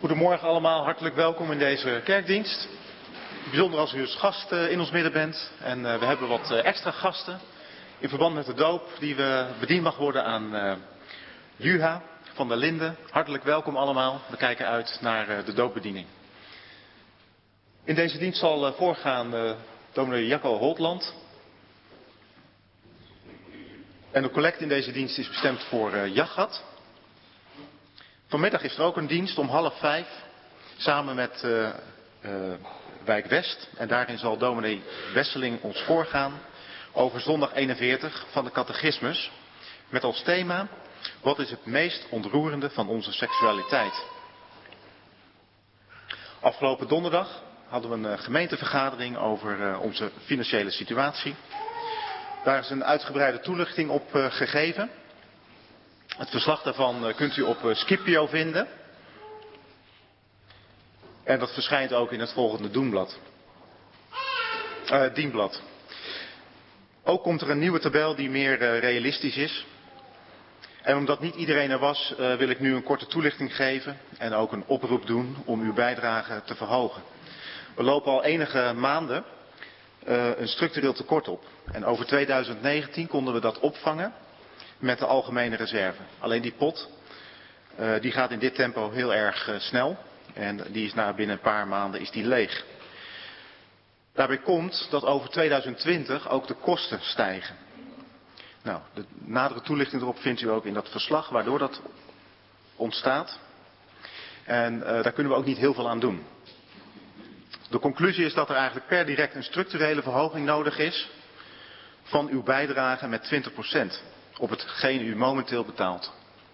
Goedemorgen allemaal, hartelijk welkom in deze kerkdienst. Bijzonder als u als gast in ons midden bent. En we hebben wat extra gasten in verband met de doop die we bediend mag worden aan Juha van der Linden. Hartelijk welkom allemaal, we kijken uit naar de doopbediening. In deze dienst zal voorgaan dominee Jacco Holtland. En de collect in deze dienst is bestemd voor Jachat. Vanmiddag is er ook een dienst om 4:30 samen met Wijk West. En daarin zal dominee Wesseling ons voorgaan over zondag 41 van de catechismus. Met als thema, wat is het meest ontroerende van onze seksualiteit? Afgelopen donderdag hadden we een gemeentevergadering over onze financiële situatie. Daar is een uitgebreide toelichting op gegeven. Het verslag daarvan kunt u op Scipio vinden. En dat verschijnt ook in het volgende dienblad. Ook komt er een nieuwe tabel die meer realistisch is. En omdat niet iedereen er was, wil ik nu een korte toelichting geven. En ook een oproep doen om uw bijdrage te verhogen. We lopen al enige maanden een structureel tekort op. En over 2019 konden we dat opvangen met de algemene reserve. Alleen die pot, die gaat in dit tempo heel erg snel. En die is binnen een paar maanden is die leeg. Daarbij komt dat over 2020 ook de kosten stijgen. Nou, de nadere toelichting erop vindt u ook in dat verslag waardoor dat ontstaat. En daar kunnen we ook niet heel veel aan doen. De conclusie is dat er eigenlijk per direct een structurele verhoging nodig is van uw bijdrage met 20% op hetgeen u momenteel betaalt.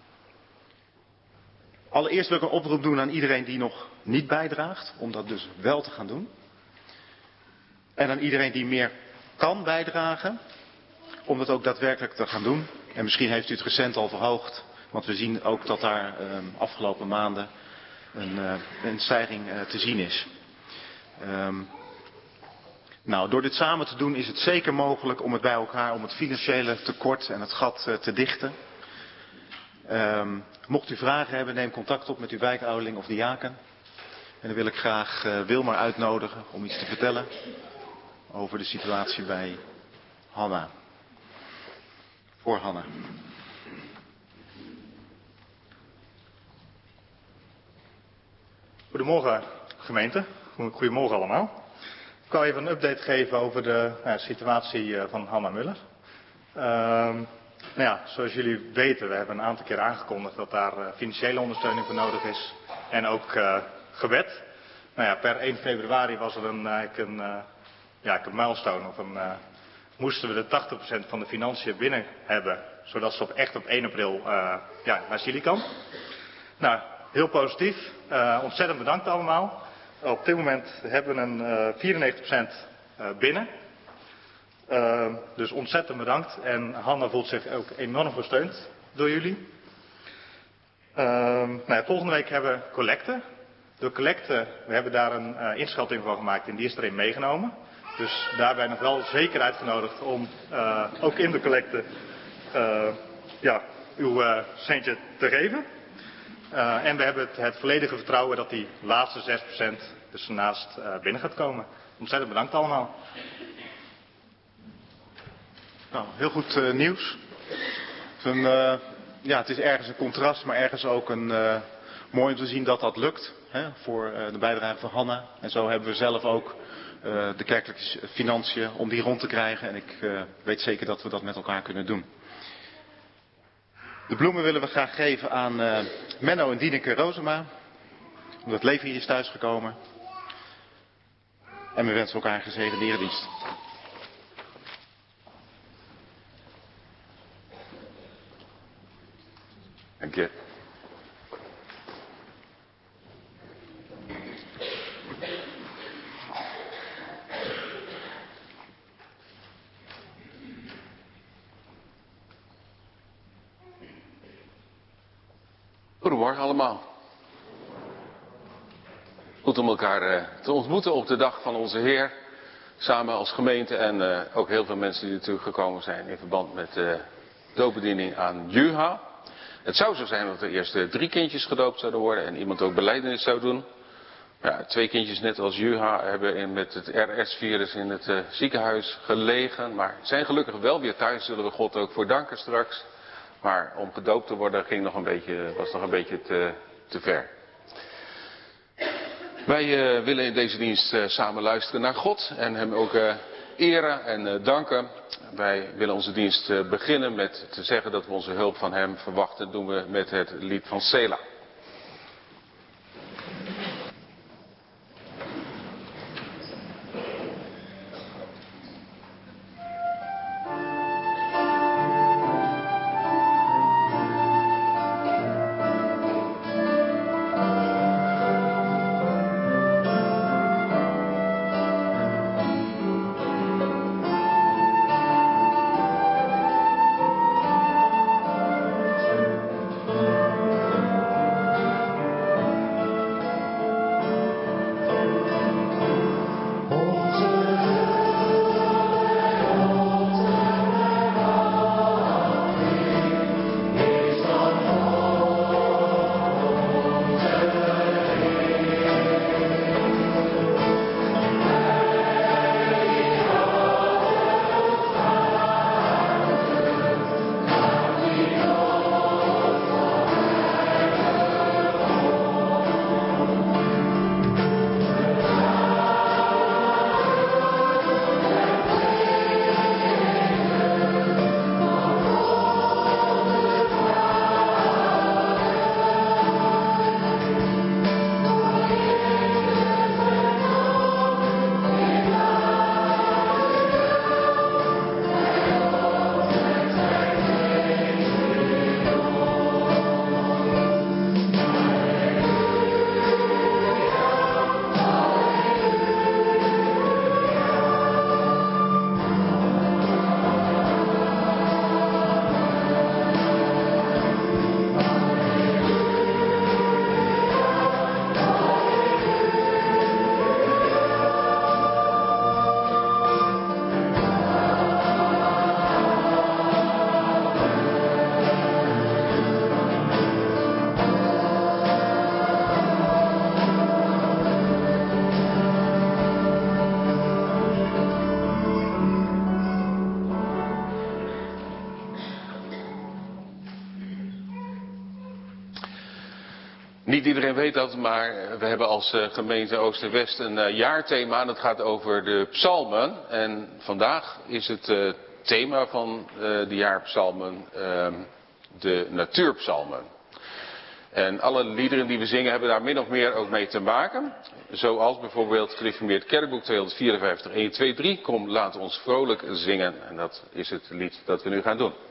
Allereerst wil ik een oproep doen aan iedereen die nog niet bijdraagt, om dat dus wel te gaan doen. En aan iedereen die meer kan bijdragen, om dat ook daadwerkelijk te gaan doen. En misschien heeft u het recent al verhoogd, want we zien ook dat daar afgelopen maanden een stijging te zien is. Door dit samen te doen is het zeker mogelijk om het bij elkaar, om het financiële tekort en het gat te dichten. Mocht u vragen hebben, neem contact op met uw wijkouderling of diaken. En dan wil ik graag Wilmar uitnodigen om iets te vertellen over de situatie bij Hanna. Voor Hanna. Goedemorgen gemeente, goedemorgen allemaal. Ik wil even een update geven over de situatie van Hanna Muller. Zoals jullie weten, we hebben een aantal keer aangekondigd dat daar financiële ondersteuning voor nodig is. En ook gebed. Per 1 februari was er een milestone. Moesten we de 80% van de financiën binnen hebben. Zodat ze echt op 1 april naar Chili kan. Heel positief. Ontzettend bedankt allemaal. Op dit moment hebben we een 94% binnen. Dus ontzettend bedankt. En Hanna voelt zich ook enorm gesteund door jullie. Volgende week hebben we collecte. De collecte, we hebben daar een inschatting van gemaakt en die is erin meegenomen. Dus daarbij nog wel zeker uitgenodigd om ook in de collecte uw centje te geven. En we hebben het volledige vertrouwen dat die laatste 6% dus ernaast binnen gaat komen. Ontzettend bedankt allemaal. Heel goed nieuws. Het is ergens een contrast, maar ergens ook mooi om te zien dat dat lukt. Voor de bijdrage van Hanna. En zo hebben we zelf ook de kerkelijke financiën om die rond te krijgen. En ik weet zeker dat we dat met elkaar kunnen doen. De bloemen willen we graag geven aan Menno en Dieneke Rozema. Omdat Levi hier is thuisgekomen. En we wensen elkaar een gezegende eredienst. Dank je. Goedemorgen allemaal. Goed om elkaar te ontmoeten op de dag van onze Heer. Samen als gemeente en ook heel veel mensen die natuurlijk gekomen zijn in verband met de doopbediening aan Juha. Het zou zo zijn dat er eerst 3 kindjes gedoopt zouden worden en iemand ook belijdenis zou doen. Ja, 2 kindjes net als Juha hebben met het RS-virus in het ziekenhuis gelegen. Maar zijn gelukkig wel weer thuis, zullen we God ook voor danken straks. Maar om gedoopt te worden was nog een beetje te ver. Wij willen in deze dienst samen luisteren naar God en hem ook eren en danken. Wij willen onze dienst beginnen met te zeggen dat we onze hulp van hem verwachten. Dat doen we met het lied van Sela. Niet iedereen weet dat, maar we hebben als gemeente Oost en West een jaarthema en dat gaat over de psalmen. En vandaag is het thema van de jaarpsalmen de natuurpsalmen. En alle liederen die we zingen hebben daar min of meer ook mee te maken. Zoals bijvoorbeeld gereformeerd kerkboek 254, 1, 2, 3. Kom, laat ons vrolijk zingen. En dat is het lied dat we nu gaan doen.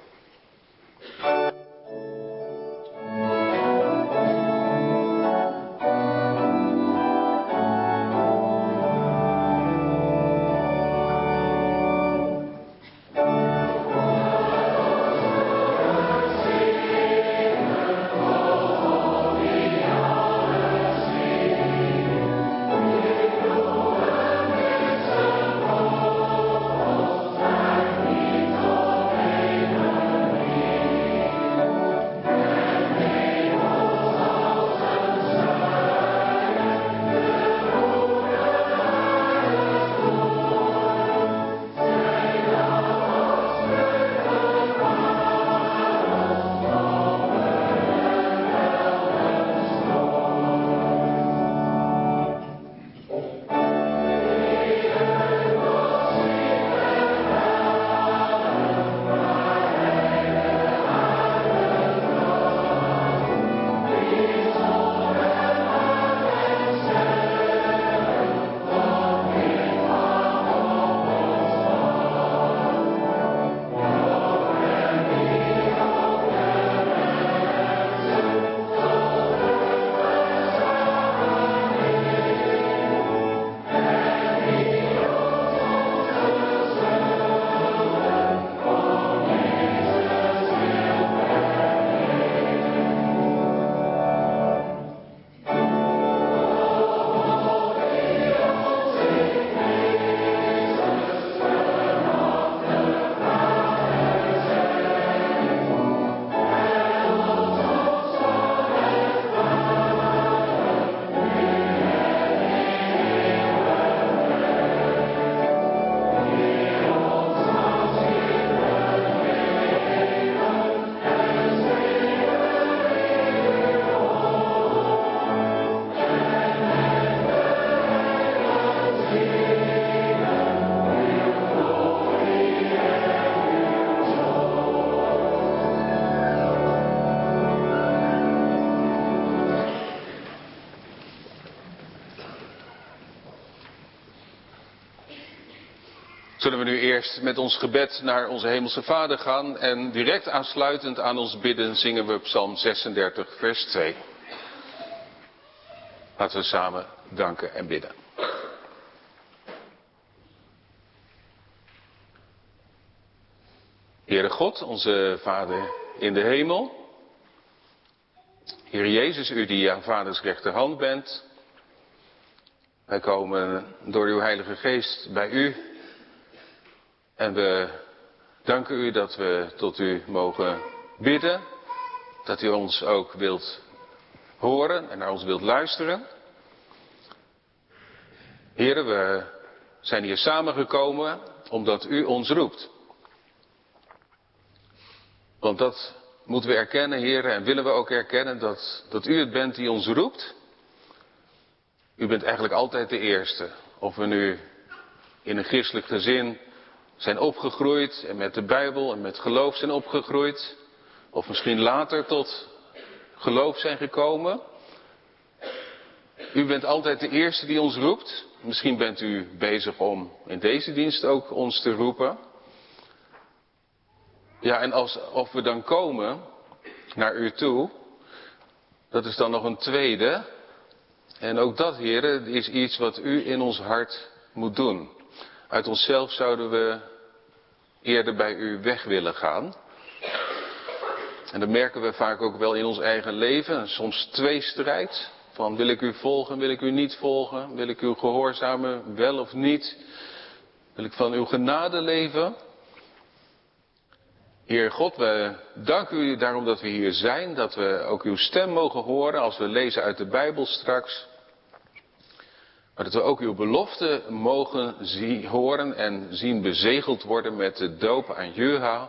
Zullen we nu eerst met ons gebed naar onze Hemelse Vader gaan en direct aansluitend aan ons bidden zingen we Psalm 36 vers 2. Laten we samen danken en bidden. Heere God, onze Vader in de hemel. Heer Jezus, u die aan Vaders rechterhand bent. Wij komen door uw Heilige Geest bij u. En we danken u dat we tot u mogen bidden. Dat u ons ook wilt horen en naar ons wilt luisteren. Heren, we zijn hier samengekomen omdat u ons roept. Want dat moeten we erkennen, heren, en willen we ook erkennen dat u het bent die ons roept. U bent eigenlijk altijd de eerste. Of we nu in een christelijk gezin zijn opgegroeid en met de Bijbel en met geloof zijn opgegroeid. Of misschien later tot geloof zijn gekomen. U bent altijd de eerste die ons roept. Misschien bent u bezig om in deze dienst ook ons te roepen. Ja, en of we dan komen naar u toe, dat is dan nog een tweede. En ook dat, heren, is iets wat u in ons hart moet doen. Uit onszelf zouden we eerder bij u weg willen gaan. En dat merken we vaak ook wel in ons eigen leven. Soms tweestrijd. Van wil ik u volgen, wil ik u niet volgen? Wil ik u gehoorzamen, wel of niet? Wil ik van uw genade leven? Heer God, we danken u daarom dat we hier zijn. Dat we ook uw stem mogen horen als we lezen uit de Bijbel straks. Maar dat we ook uw belofte mogen horen en zien bezegeld worden met de doop aan Jeha.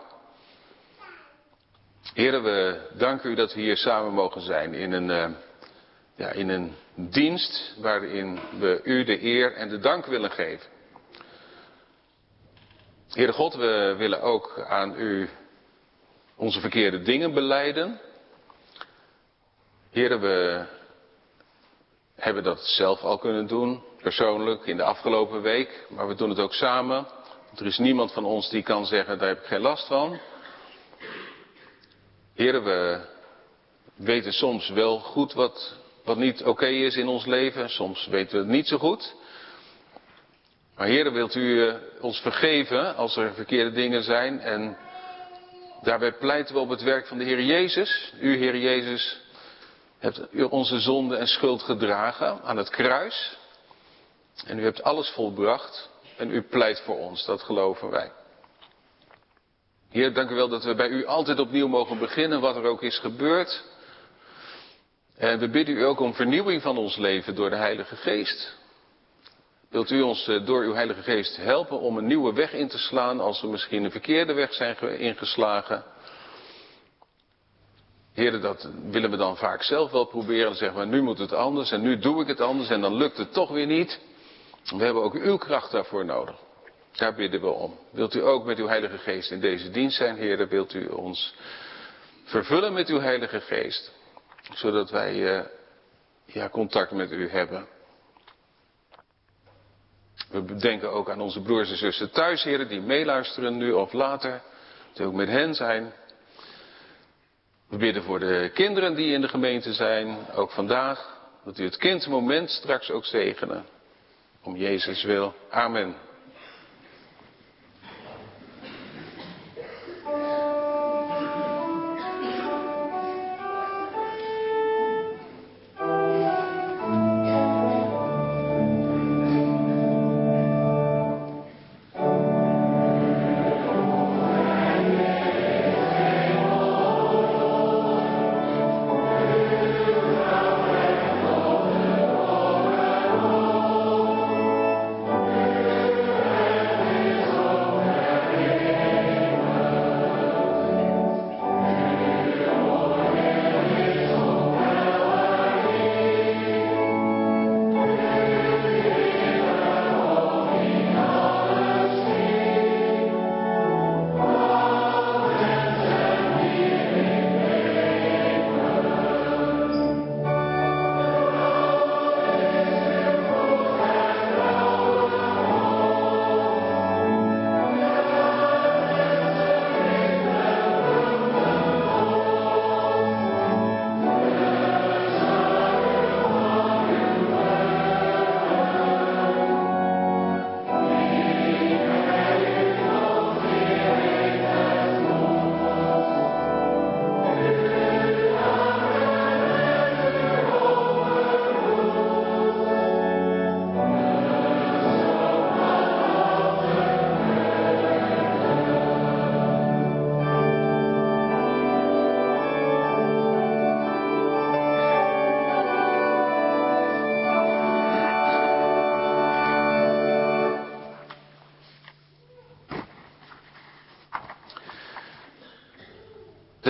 Heer, we danken u dat we hier samen mogen zijn in een dienst waarin we u de eer en de dank willen geven. Heere God, we willen ook aan u onze verkeerde dingen belijden. Heere, we hebben dat zelf al kunnen doen, persoonlijk, in de afgelopen week. Maar we doen het ook samen. Want er is niemand van ons die kan zeggen, daar heb ik geen last van. Heere, we weten soms wel goed wat niet oké is in ons leven. Soms weten we het niet zo goed. Maar Heere, wilt u ons vergeven als er verkeerde dingen zijn. En daarbij pleiten we op het werk van de Heer Jezus. U, Heer Jezus, hebt u onze zonde en schuld gedragen aan het kruis. En u hebt alles volbracht. En u pleit voor ons, dat geloven wij. Heer, dank u wel dat we bij u altijd opnieuw mogen beginnen, wat er ook is gebeurd. En we bidden u ook om vernieuwing van ons leven door de Heilige Geest. Wilt u ons door uw Heilige Geest helpen om een nieuwe weg in te slaan als we misschien een verkeerde weg zijn ingeslagen. Heer, dat willen we dan vaak zelf wel proberen. Dan zeggen we, nu moet het anders en nu doe ik het anders en dan lukt het toch weer niet. We hebben ook uw kracht daarvoor nodig. Daar bidden we om. Wilt u ook met uw Heilige Geest in deze dienst zijn, Heer? Wilt u ons vervullen met uw Heilige Geest? Zodat wij contact met u hebben. We denken ook aan onze broers en zussen thuis, Heer, die meeluisteren nu of later. Dat we ook met hen zijn. We bidden voor de kinderen die in de gemeente zijn, ook vandaag. Dat u het kindmoment straks ook zegenen. Om Jezus wil. Amen.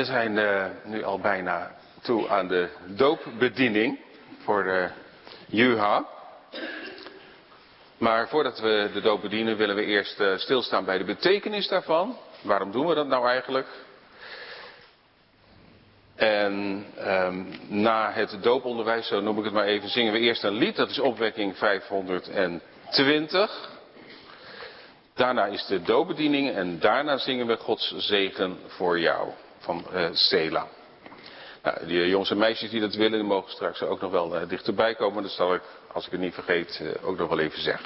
We zijn nu al bijna toe aan de doopbediening voor de Juha. Maar voordat we de doop bedienen willen we eerst stilstaan bij de betekenis daarvan. Waarom doen we dat nou eigenlijk? En na het dooponderwijs, zo noem ik het maar even, zingen we eerst een lied. Dat is opwekking 520. Daarna is de doopbediening en daarna zingen we Gods zegen voor jou van Sela. Nou, die jongens en meisjes die dat willen, die mogen straks ook nog wel dichterbij komen. Dat zal ik, als ik het niet vergeet, ook nog wel even zeggen.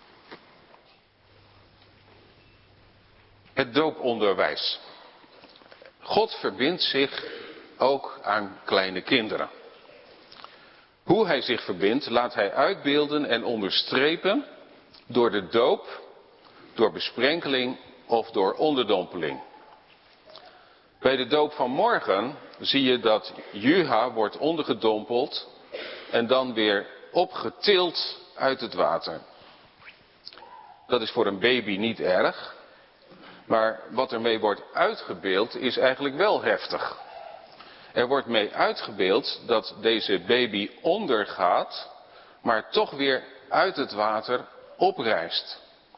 Het dooponderwijs. God verbindt zich ook aan kleine kinderen. Hoe hij zich verbindt, laat hij uitbeelden en onderstrepen door de doop, door besprenkeling of door onderdompeling. Bij de doop van morgen zie je dat Juha wordt ondergedompeld en dan weer opgetild uit het water. Dat is voor een baby niet erg, maar wat ermee wordt uitgebeeld is eigenlijk wel heftig. Er wordt mee uitgebeeld dat deze baby ondergaat, maar toch weer uit het water oprijst.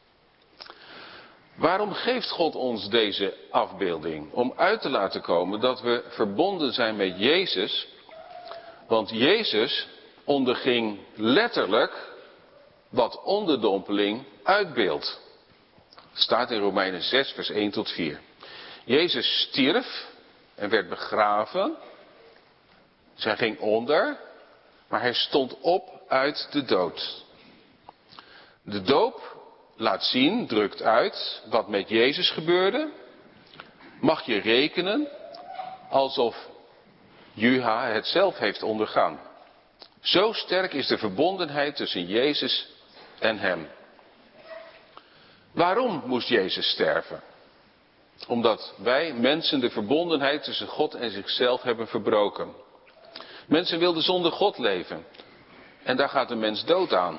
Waarom geeft God ons deze afbeelding? Om uit te laten komen dat we verbonden zijn met Jezus. Want Jezus onderging letterlijk wat onderdompeling uitbeeldt. Staat in Romeinen 6 vers 1 tot 4. Jezus stierf en werd begraven. Zij ging onder, maar hij stond op uit de dood. De doop laat zien, drukt uit wat met Jezus gebeurde. Mag je rekenen alsof Juha het zelf heeft ondergaan. Zo sterk is de verbondenheid tussen Jezus en hem. Waarom moest Jezus sterven? Omdat wij mensen de verbondenheid tussen God en zichzelf hebben verbroken. Mensen wilden zonder God leven. En daar gaat de mens dood aan.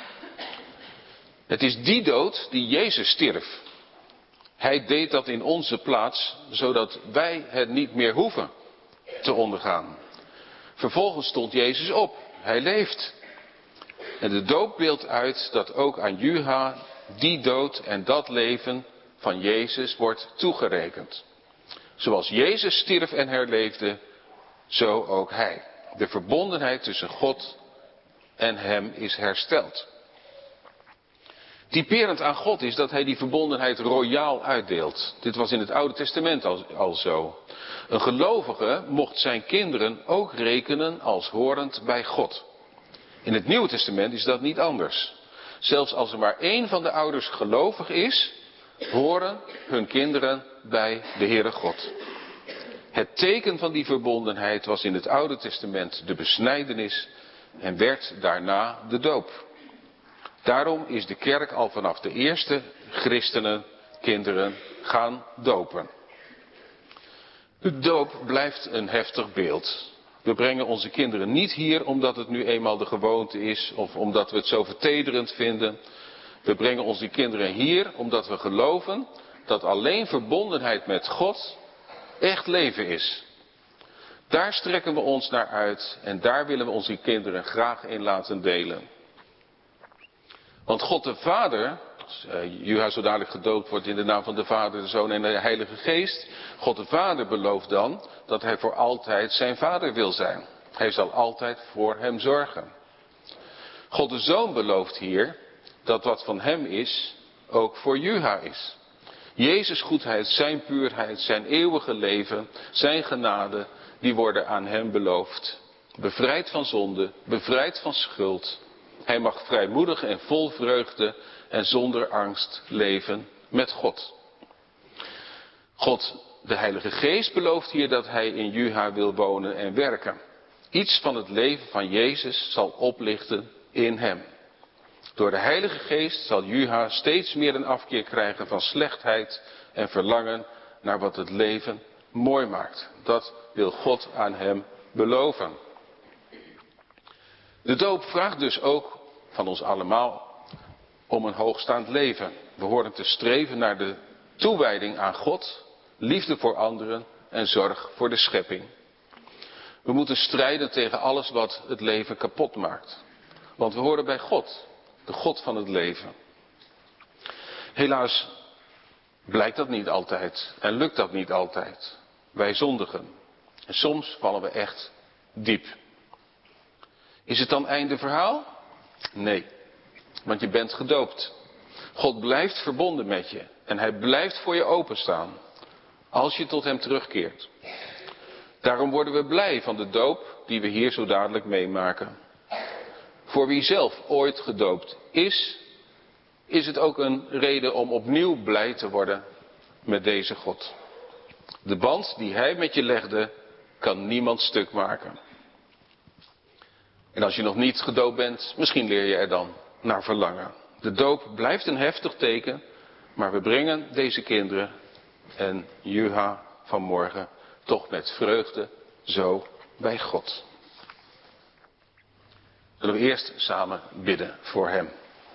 Het is die dood die Jezus stierf. Hij deed dat in onze plaats, zodat wij het niet meer hoeven te ondergaan. Vervolgens stond Jezus op. Hij leeft. En de doop beeldt uit dat ook aan Juha die dood en dat leven van Jezus wordt toegerekend. Zoals Jezus stierf en herleefde, zo ook hij. De verbondenheid tussen God en hem is hersteld. Typerend aan God is dat hij die verbondenheid royaal uitdeelt. Dit was in het Oude Testament al zo. Een gelovige mocht zijn kinderen ook rekenen als horend bij God. In het Nieuwe Testament is dat niet anders. Zelfs als er maar één van de ouders gelovig is, horen hun kinderen bij de Heere God. Het teken van die verbondenheid was in het Oude Testament de besnijdenis en werd daarna de doop. Daarom is de kerk al vanaf de eerste christenen kinderen gaan dopen. De doop blijft een heftig beeld. We brengen onze kinderen niet hier omdat het nu eenmaal de gewoonte is of omdat we het zo vertederend vinden. We brengen onze kinderen hier omdat we geloven dat alleen verbondenheid met God echt leven is. Daar strekken we ons naar uit en daar willen we onze kinderen graag in laten delen. Want God de Vader, als Juha zo dadelijk gedoopt wordt in de naam van de Vader, de Zoon en de Heilige Geest. God de Vader belooft dan dat hij voor altijd zijn vader wil zijn. Hij zal altijd voor hem zorgen. God de Zoon belooft hier dat wat van hem is, ook voor Juha is. Jezus' goedheid, zijn puurheid, zijn eeuwige leven, zijn genade, die worden aan hem beloofd. Bevrijd van zonde, bevrijd van schuld. Hij mag vrijmoedig en vol vreugde en zonder angst leven met God. God, de Heilige Geest, belooft hier dat hij in Juha wil wonen en werken. Iets van het leven van Jezus zal oplichten in hem. Door de Heilige Geest zal Juha steeds meer een afkeer krijgen van slechtheid en verlangen naar wat het leven mooi maakt. Dat wil God aan hem beloven. De doop vraagt dus ook van ons allemaal om een hoogstaand leven. We horen te streven naar de toewijding aan God, liefde voor anderen, en zorg voor de schepping. We moeten strijden tegen alles wat het leven kapot maakt. Want we horen bij God, de God van het leven. Helaas blijkt dat niet altijd en lukt dat niet altijd. Wij zondigen. En soms vallen we echt diep. Is het dan einde verhaal? Nee, want je bent gedoopt. God blijft verbonden met je en hij blijft voor je openstaan als je tot hem terugkeert. Daarom worden we blij van de doop die we hier zo dadelijk meemaken. Voor wie zelf ooit gedoopt is het ook een reden om opnieuw blij te worden met deze God. De band die hij met je legde, kan niemand stuk maken. En als je nog niet gedoopt bent, misschien leer je er dan naar verlangen. De doop blijft een heftig teken, maar we brengen deze kinderen en Juha vanmorgen toch met vreugde zo bij God. Zullen we eerst samen bidden voor hem.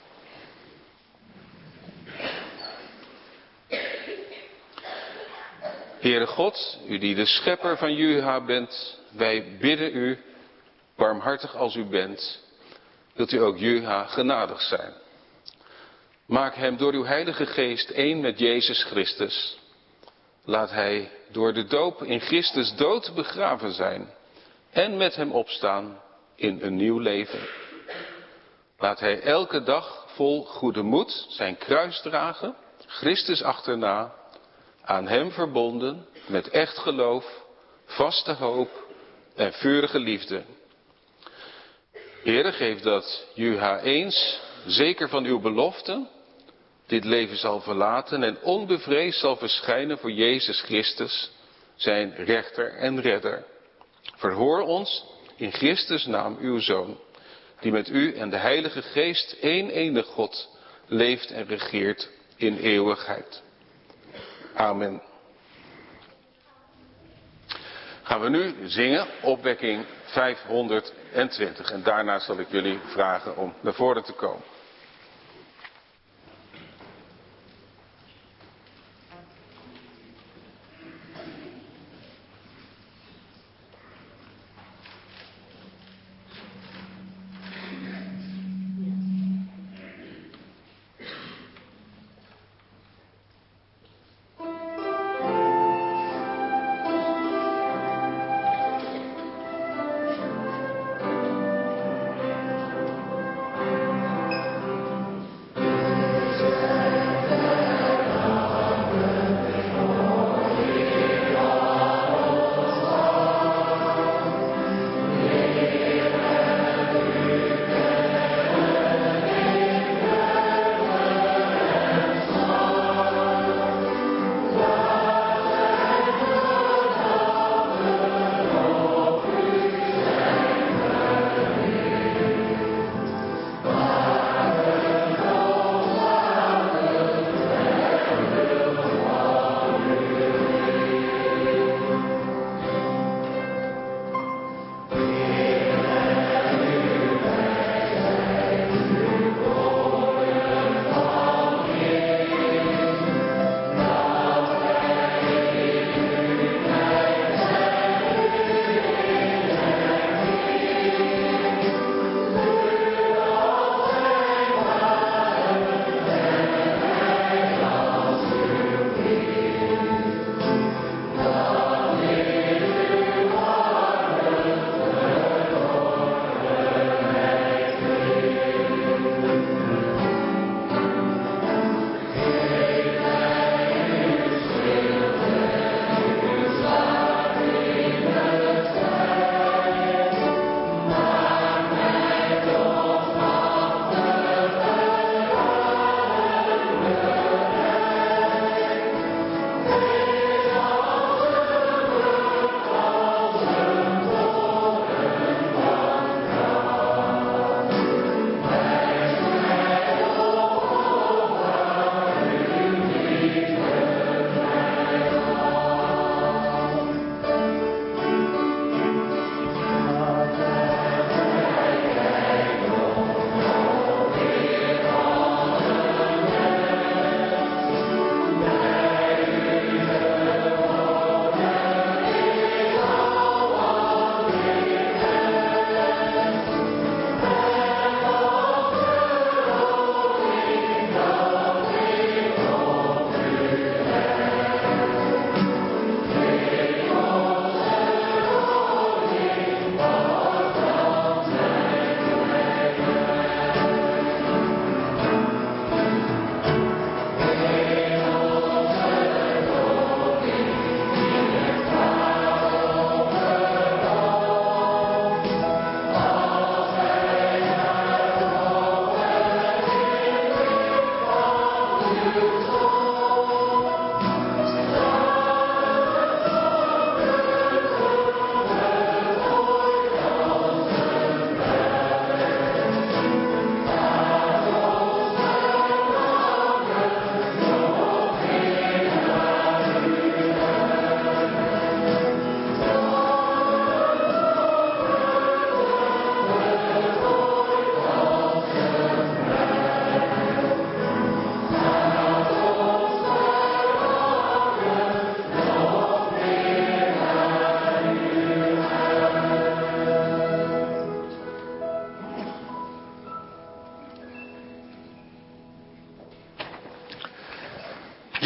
Heere God, u die de schepper van Juha bent, wij bidden u, barmhartig als u bent, wilt u ook Juha genadig zijn. Maak hem door uw Heilige Geest één met Jezus Christus. Laat hij door de doop in Christus dood begraven zijn en met hem opstaan in een nieuw leven. Laat hij elke dag vol goede moed zijn kruis dragen, Christus achterna, aan hem verbonden met echt geloof, vaste hoop en vurige liefde. Heere, geef dat Juha eens, zeker van uw belofte, dit leven zal verlaten en onbevreesd zal verschijnen voor Jezus Christus, zijn rechter en redder. Verhoor ons in Christus naam uw Zoon, die met u en de Heilige Geest één enig God leeft en regeert in eeuwigheid. Amen. Gaan we nu zingen, opwekking 520. En daarna zal ik jullie vragen om naar voren te komen.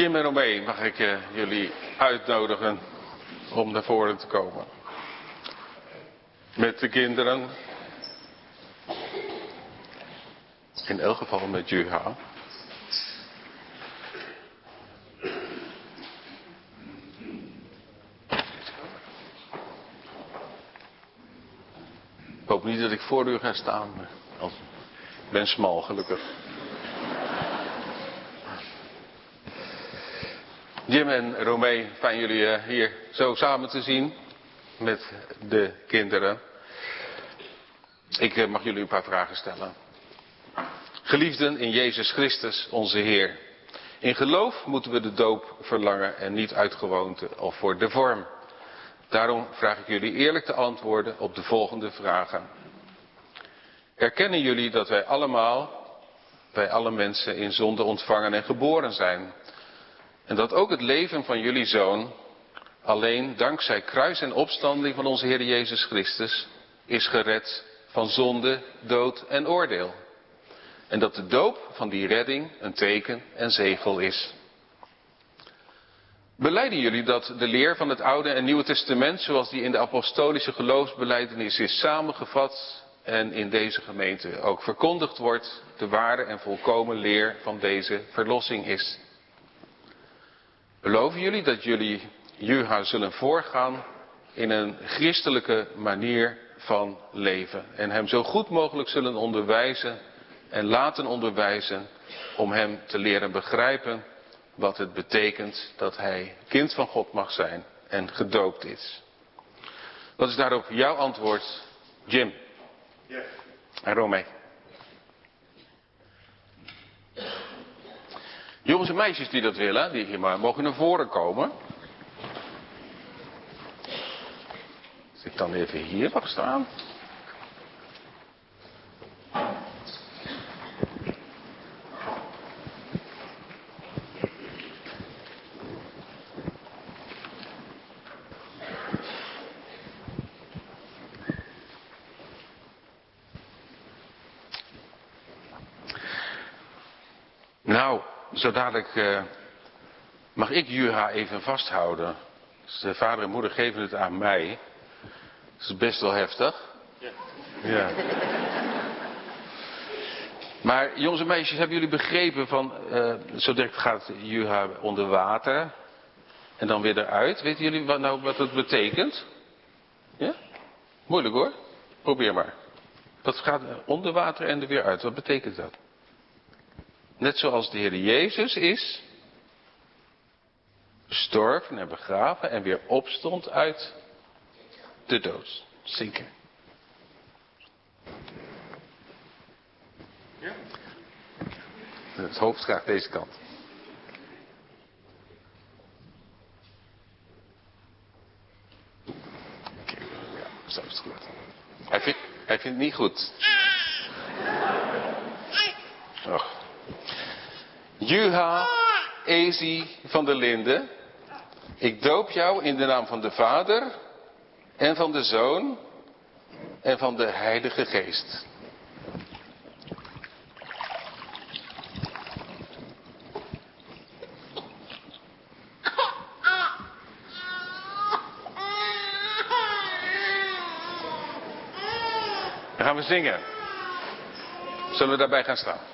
Jim en Romee, mag ik jullie uitnodigen om naar voren te komen. Met de kinderen. In elk geval met Juha. Ik hoop niet dat ik voor u ga staan. Ik ben smal, gelukkig. Jim en Romee, fijn jullie hier zo samen te zien met de kinderen. Ik mag jullie een paar vragen stellen. Geliefden in Jezus Christus, onze Heer. In geloof moeten we de doop verlangen en niet uit gewoonte of voor de vorm. Daarom vraag ik jullie eerlijk te antwoorden op de volgende vragen. Erkennen jullie dat wij alle mensen in zonde ontvangen en geboren zijn? En dat ook het leven van jullie Zoon alleen dankzij kruis en opstanding van onze Heer Jezus Christus is gered van zonde, dood en oordeel. En dat de doop van die redding een teken en zegel is. Belijden jullie dat de leer van het Oude en Nieuwe Testament, zoals die in de apostolische geloofsbelijdenis is samengevat en in deze gemeente ook verkondigd wordt, de ware en volkomen leer van deze verlossing is? Beloven jullie dat jullie Juha zullen voorgaan in een christelijke manier van leven en hem zo goed mogelijk zullen onderwijzen en laten onderwijzen om hem te leren begrijpen wat het betekent dat hij kind van God mag zijn en gedoopt is? Wat is daarop jouw antwoord, Jim? Ja. En Romee? Jongens en meisjes die dat willen, die hier maar mogen naar voren komen. Als ik dan even hier mag staan. Nou, zo dadelijk mag ik Juha even vasthouden. Dus de vader en moeder geven het aan mij. Dat is best wel heftig. Ja. Maar jongens en meisjes, hebben jullie begrepen van, zo direct gaat Juha onder water en dan weer eruit. Weten jullie wat het betekent? Ja? Moeilijk hoor. Probeer maar. Dat gaat onder water en er weer uit. Wat betekent dat? Net zoals de Heer Jezus is gestorven en begraven en weer opstond uit de dood. Zinken. Ja. Het hoofd graag deze kant. Oké, ja, zo is het goed. Hij vindt het niet goed. Och. Juha Ezi van der Linden, ik doop jou in de naam van de Vader en van de Zoon en van de Heilige Geest. Dan gaan we zingen. Zullen we daarbij gaan staan?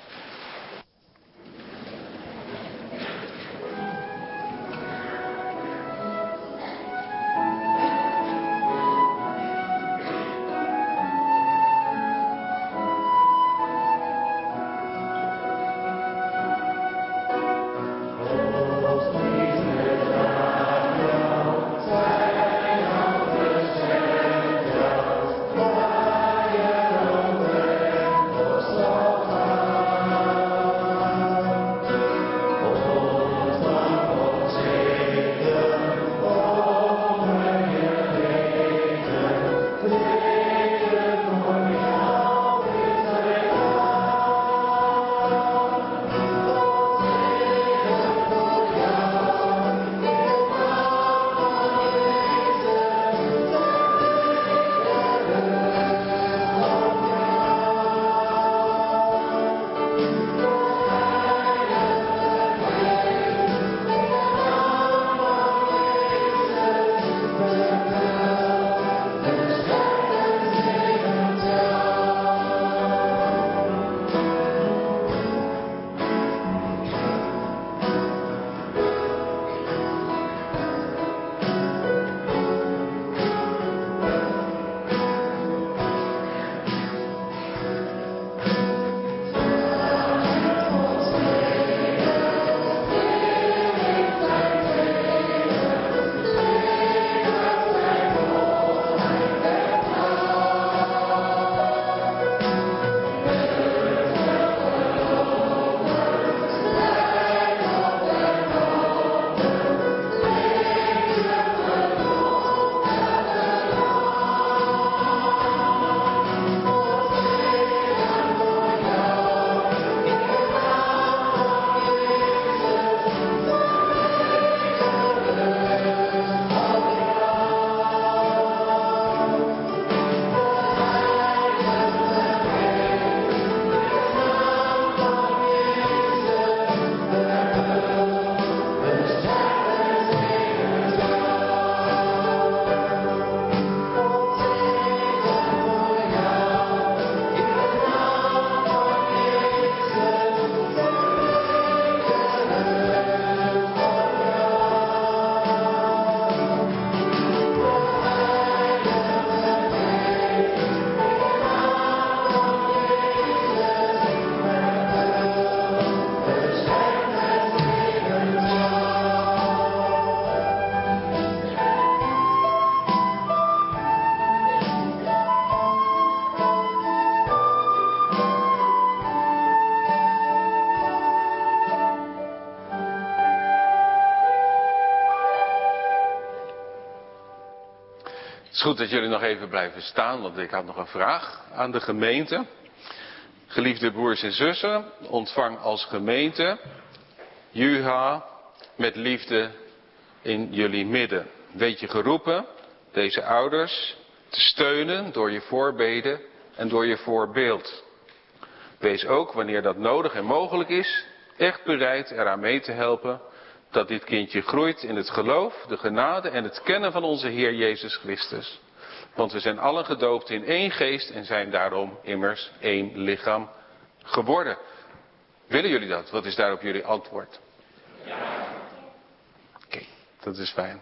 is goed dat jullie nog even blijven staan, want ik had nog een vraag aan de gemeente. Geliefde broers en zussen, ontvang als gemeente Juha met liefde in jullie midden. Weet je geroepen deze ouders te steunen door je voorbeden en door je voorbeeld. Wees ook, wanneer dat nodig en mogelijk is, echt bereid eraan mee te helpen dat dit kindje groeit in het geloof, de genade en het kennen van onze Heer Jezus Christus. Want we zijn allen gedoopt in één geest en zijn daarom immers één lichaam geworden. Willen jullie dat? Wat is daarop jullie antwoord? Ja. Oké, dat is fijn.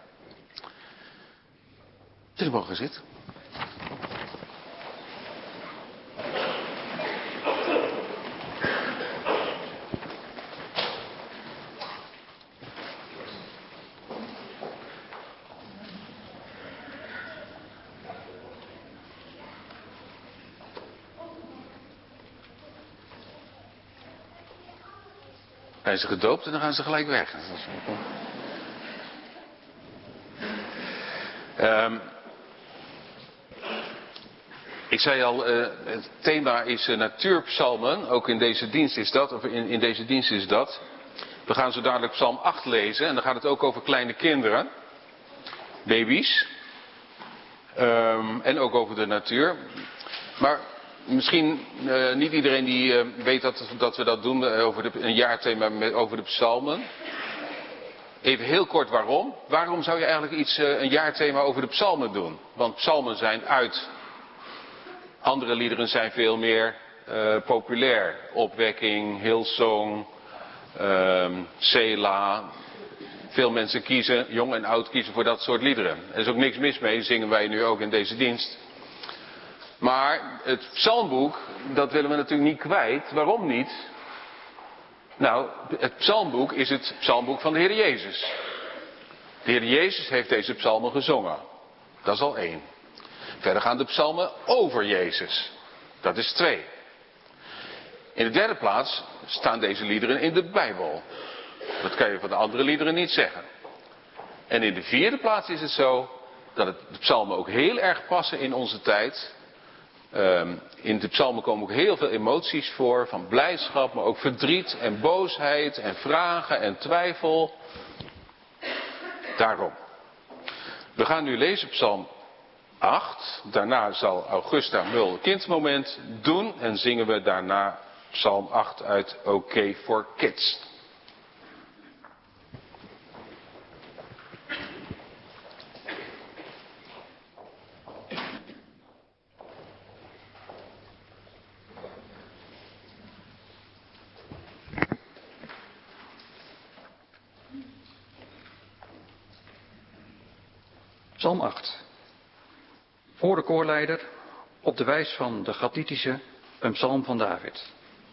Jullie mogen zitten. Zijn ze gedoopt en dan gaan ze gelijk weg. Ik zei al, het thema is natuurpsalmen. Ook in deze dienst is dat, of in deze dienst is dat. We gaan zo dadelijk psalm 8 lezen en dan gaat het ook over kleine kinderen. Baby's. En ook over de natuur. Maar misschien niet iedereen die weet dat we dat doen over een jaarthema over de psalmen. Even heel kort waarom. Waarom zou je eigenlijk een jaarthema over de psalmen doen? Want psalmen zijn uit. Andere liederen zijn veel meer populair. Opwekking, Hillsong, Sela. Veel mensen kiezen, jong en oud kiezen voor dat soort liederen. Er is ook niks mis mee, zingen wij nu ook in deze dienst. Maar het psalmboek, dat willen we natuurlijk niet kwijt. Waarom niet? Nou, het psalmboek is het psalmboek van de Heer Jezus. De Heer Jezus heeft deze psalmen gezongen. Dat is al 1. Verder gaan de psalmen over Jezus. Dat is 2. In de derde plaats staan deze liederen in de Bijbel. Dat kan je van de andere liederen niet zeggen. En in de vierde plaats is het zo dat de psalmen ook heel erg passen in onze tijd. In de psalmen komen ook heel veel emoties voor, van blijdschap, maar ook verdriet en boosheid en vragen en twijfel. Daarom. We gaan nu lezen psalm 8. Daarna zal Augusta Mul kindmoment doen en zingen we daarna psalm 8 uit OK for Kids. Psalm 8. Voor de koorleider, op de wijs van de Gattitische, een psalm van David.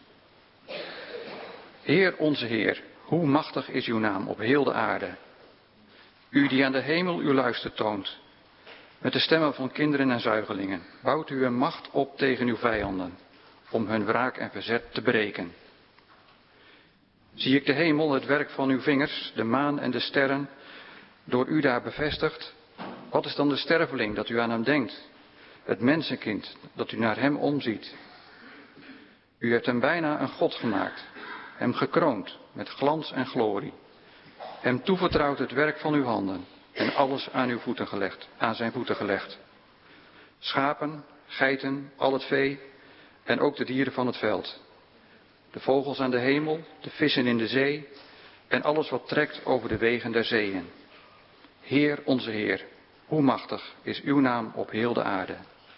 Heer onze Heer, hoe machtig is uw naam op heel de aarde. U die aan de hemel uw luister toont, met de stemmen van kinderen en zuigelingen, bouwt u een macht op tegen uw vijanden, om hun wraak en verzet te breken. Zie ik de hemel, het werk van uw vingers, de maan en de sterren, door u daar bevestigd. Wat is dan de sterveling dat u aan hem denkt? Het mensenkind dat u naar hem omziet. U hebt hem bijna een God gemaakt, hem gekroond met glans en glorie. Hem toevertrouwd het werk van uw handen en alles aan uw voeten gelegd, aan zijn voeten gelegd. Schapen, geiten, al het vee en ook de dieren van het veld. De vogels aan de hemel, de vissen in de zee en alles wat trekt over de wegen der zeeën. Heer onze Heer, hoe machtig is uw naam op heel de aarde.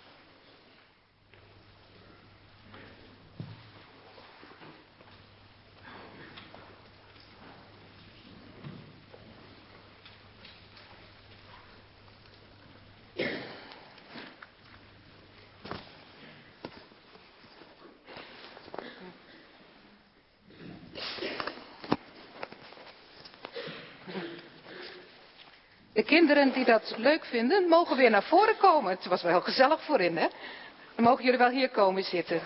De kinderen die dat leuk vinden, mogen weer naar voren komen. Het was wel heel gezellig voorin, hè? Dan mogen jullie wel hier komen zitten.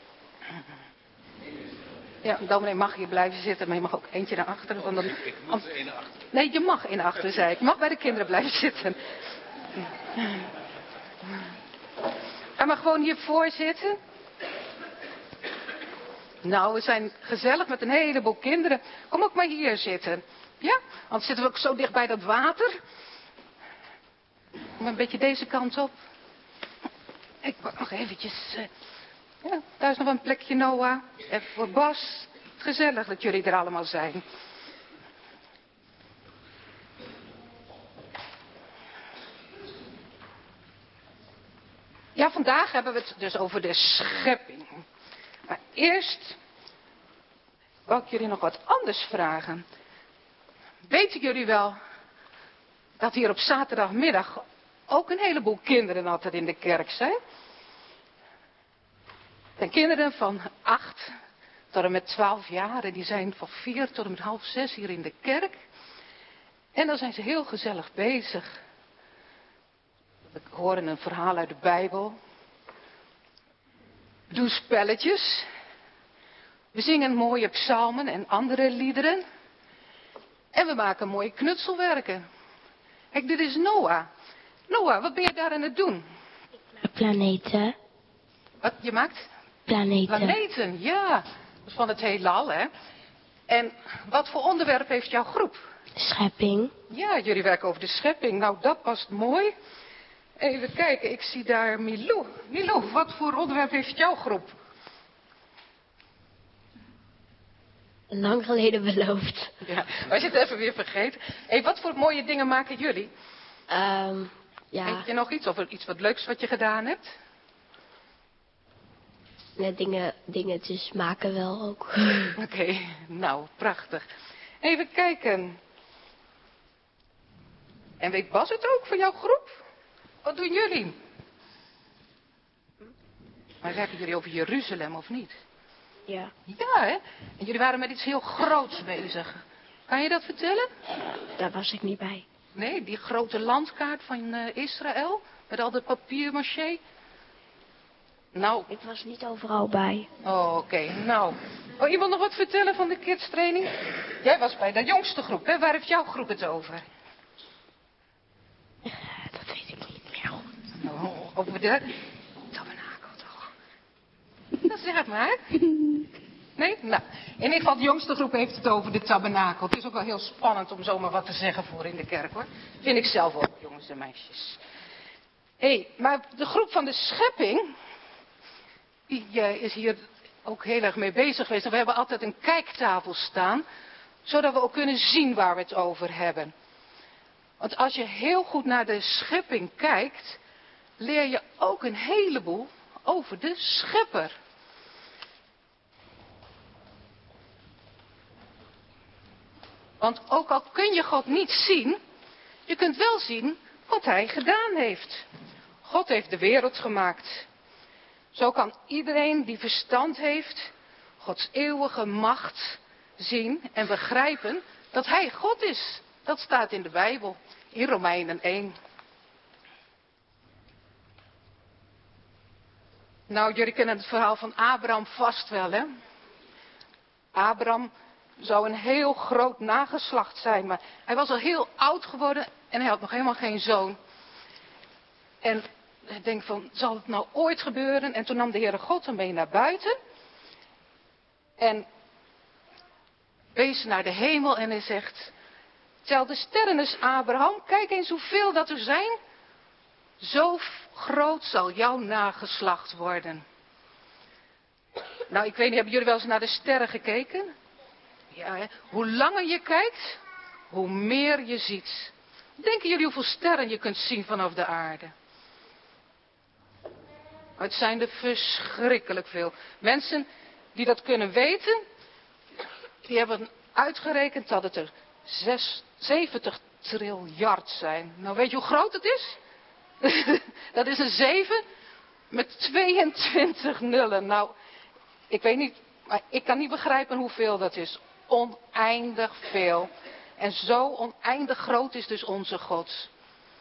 Ja, dominee mag hier blijven zitten, maar je mag ook eentje naar achteren. Want dan... Ik moet er één naar achteren. Nee, je mag in achter, zei ik. Je mag bij de kinderen blijven zitten. Ga maar gewoon hiervoor zitten. Nou, we zijn gezellig met een heleboel kinderen. Kom ook maar hier zitten. Ja? Anders zitten we ook zo dicht bij dat water. Kom een beetje deze kant op. Ik pak nog eventjes... ja, daar is nog een plekje, Noah. En voor Bas. Gezellig dat jullie er allemaal zijn. Ja, vandaag hebben we het dus over de schepping. Maar eerst wou ik jullie nog wat anders vragen. Weten jullie wel dat hier op zaterdagmiddag ook een heleboel kinderen altijd in de kerk zijn? En kinderen van 8 tot en met 12 jaar. En die zijn van 4 tot en met 5:30 hier in de kerk. En dan zijn ze heel gezellig bezig. We horen een verhaal uit de Bijbel. We doen spelletjes. We zingen mooie psalmen en andere liederen. En we maken mooie knutselwerken. Kijk, dit is Noah. Noah, wat ben je daar aan het doen? Planeten. Wat je maakt? Planeten. Planeten, ja. Dat is van het heelal, hè. En wat voor onderwerp heeft jouw groep? Schepping. Ja, jullie werken over de schepping. Nou, dat past mooi. Even kijken, ik zie daar Milou. Milou, wat voor onderwerp heeft jouw groep? Lang geleden beloofd. Ja, was je het even weer vergeten. Hé, wat voor mooie dingen maken jullie? Ja, Weet je nog iets over iets wat leuks wat je gedaan hebt? net dingetjes maken wel ook. Oké, nou, prachtig. Even kijken. En weet Bas het ook voor jouw groep? Wat doen jullie? Maar werken jullie over Jeruzalem of niet? Ja. Ja, hè? En jullie waren met iets heel groots bezig. Kan je dat vertellen? Daar was ik niet bij. Nee, die grote landkaart van Israël. Met al dat papier-maché. Nou, Ik was niet overal bij. oh, oké. Nou. Oh, iemand nog wat vertellen van de kidstraining? Jij was bij de jongste groep, hè? Waar heeft jouw groep het over? Dat weet ik niet meer goed. Oh, over de tabernakel toch? Dat zeg maar. Nee? Nou, in ieder geval de jongste groep heeft het over de tabernakel. Het is ook wel heel spannend om zomaar wat te zeggen voor in de kerk, hoor. Vind ik zelf ook, jongens en meisjes. Hé, maar de groep van de schepping, die is hier ook heel erg mee bezig geweest. We hebben altijd een kijktafel staan, zodat we ook kunnen zien waar we het over hebben. Want als je heel goed naar de schepping kijkt, leer je ook een heleboel over de schepper. Want ook al kun je God niet zien, je kunt wel zien wat hij gedaan heeft. God heeft de wereld gemaakt. Zo kan iedereen die verstand heeft, Gods eeuwige macht zien en begrijpen dat hij God is. Dat staat in de Bijbel, in Romeinen 1. Nou, jullie kennen het verhaal van Abraham vast wel, hè? Abraham zou een heel groot nageslacht zijn, maar hij was al heel oud geworden en hij had nog helemaal geen zoon. En hij denkt van, zal het nou ooit gebeuren? En toen nam de Heere God hem mee naar buiten en wees naar de hemel en hij zegt, tel de sterren eens, Abraham, kijk eens hoeveel dat er zijn. Zo groot zal jouw nageslacht worden. Nou, ik weet niet, hebben jullie wel eens naar de sterren gekeken? Ja, hè? Hoe langer je kijkt, hoe meer je ziet. Denken jullie hoeveel sterren je kunt zien vanaf de aarde? Het zijn er verschrikkelijk veel. Mensen die dat kunnen weten, die hebben uitgerekend dat het er 70 triljard zijn. Nou, weet je hoe groot het is? Dat is een 7 met 22 nullen. Nou, ik weet niet, maar ik kan niet begrijpen hoeveel dat is. Oneindig veel. En zo oneindig groot is dus onze God.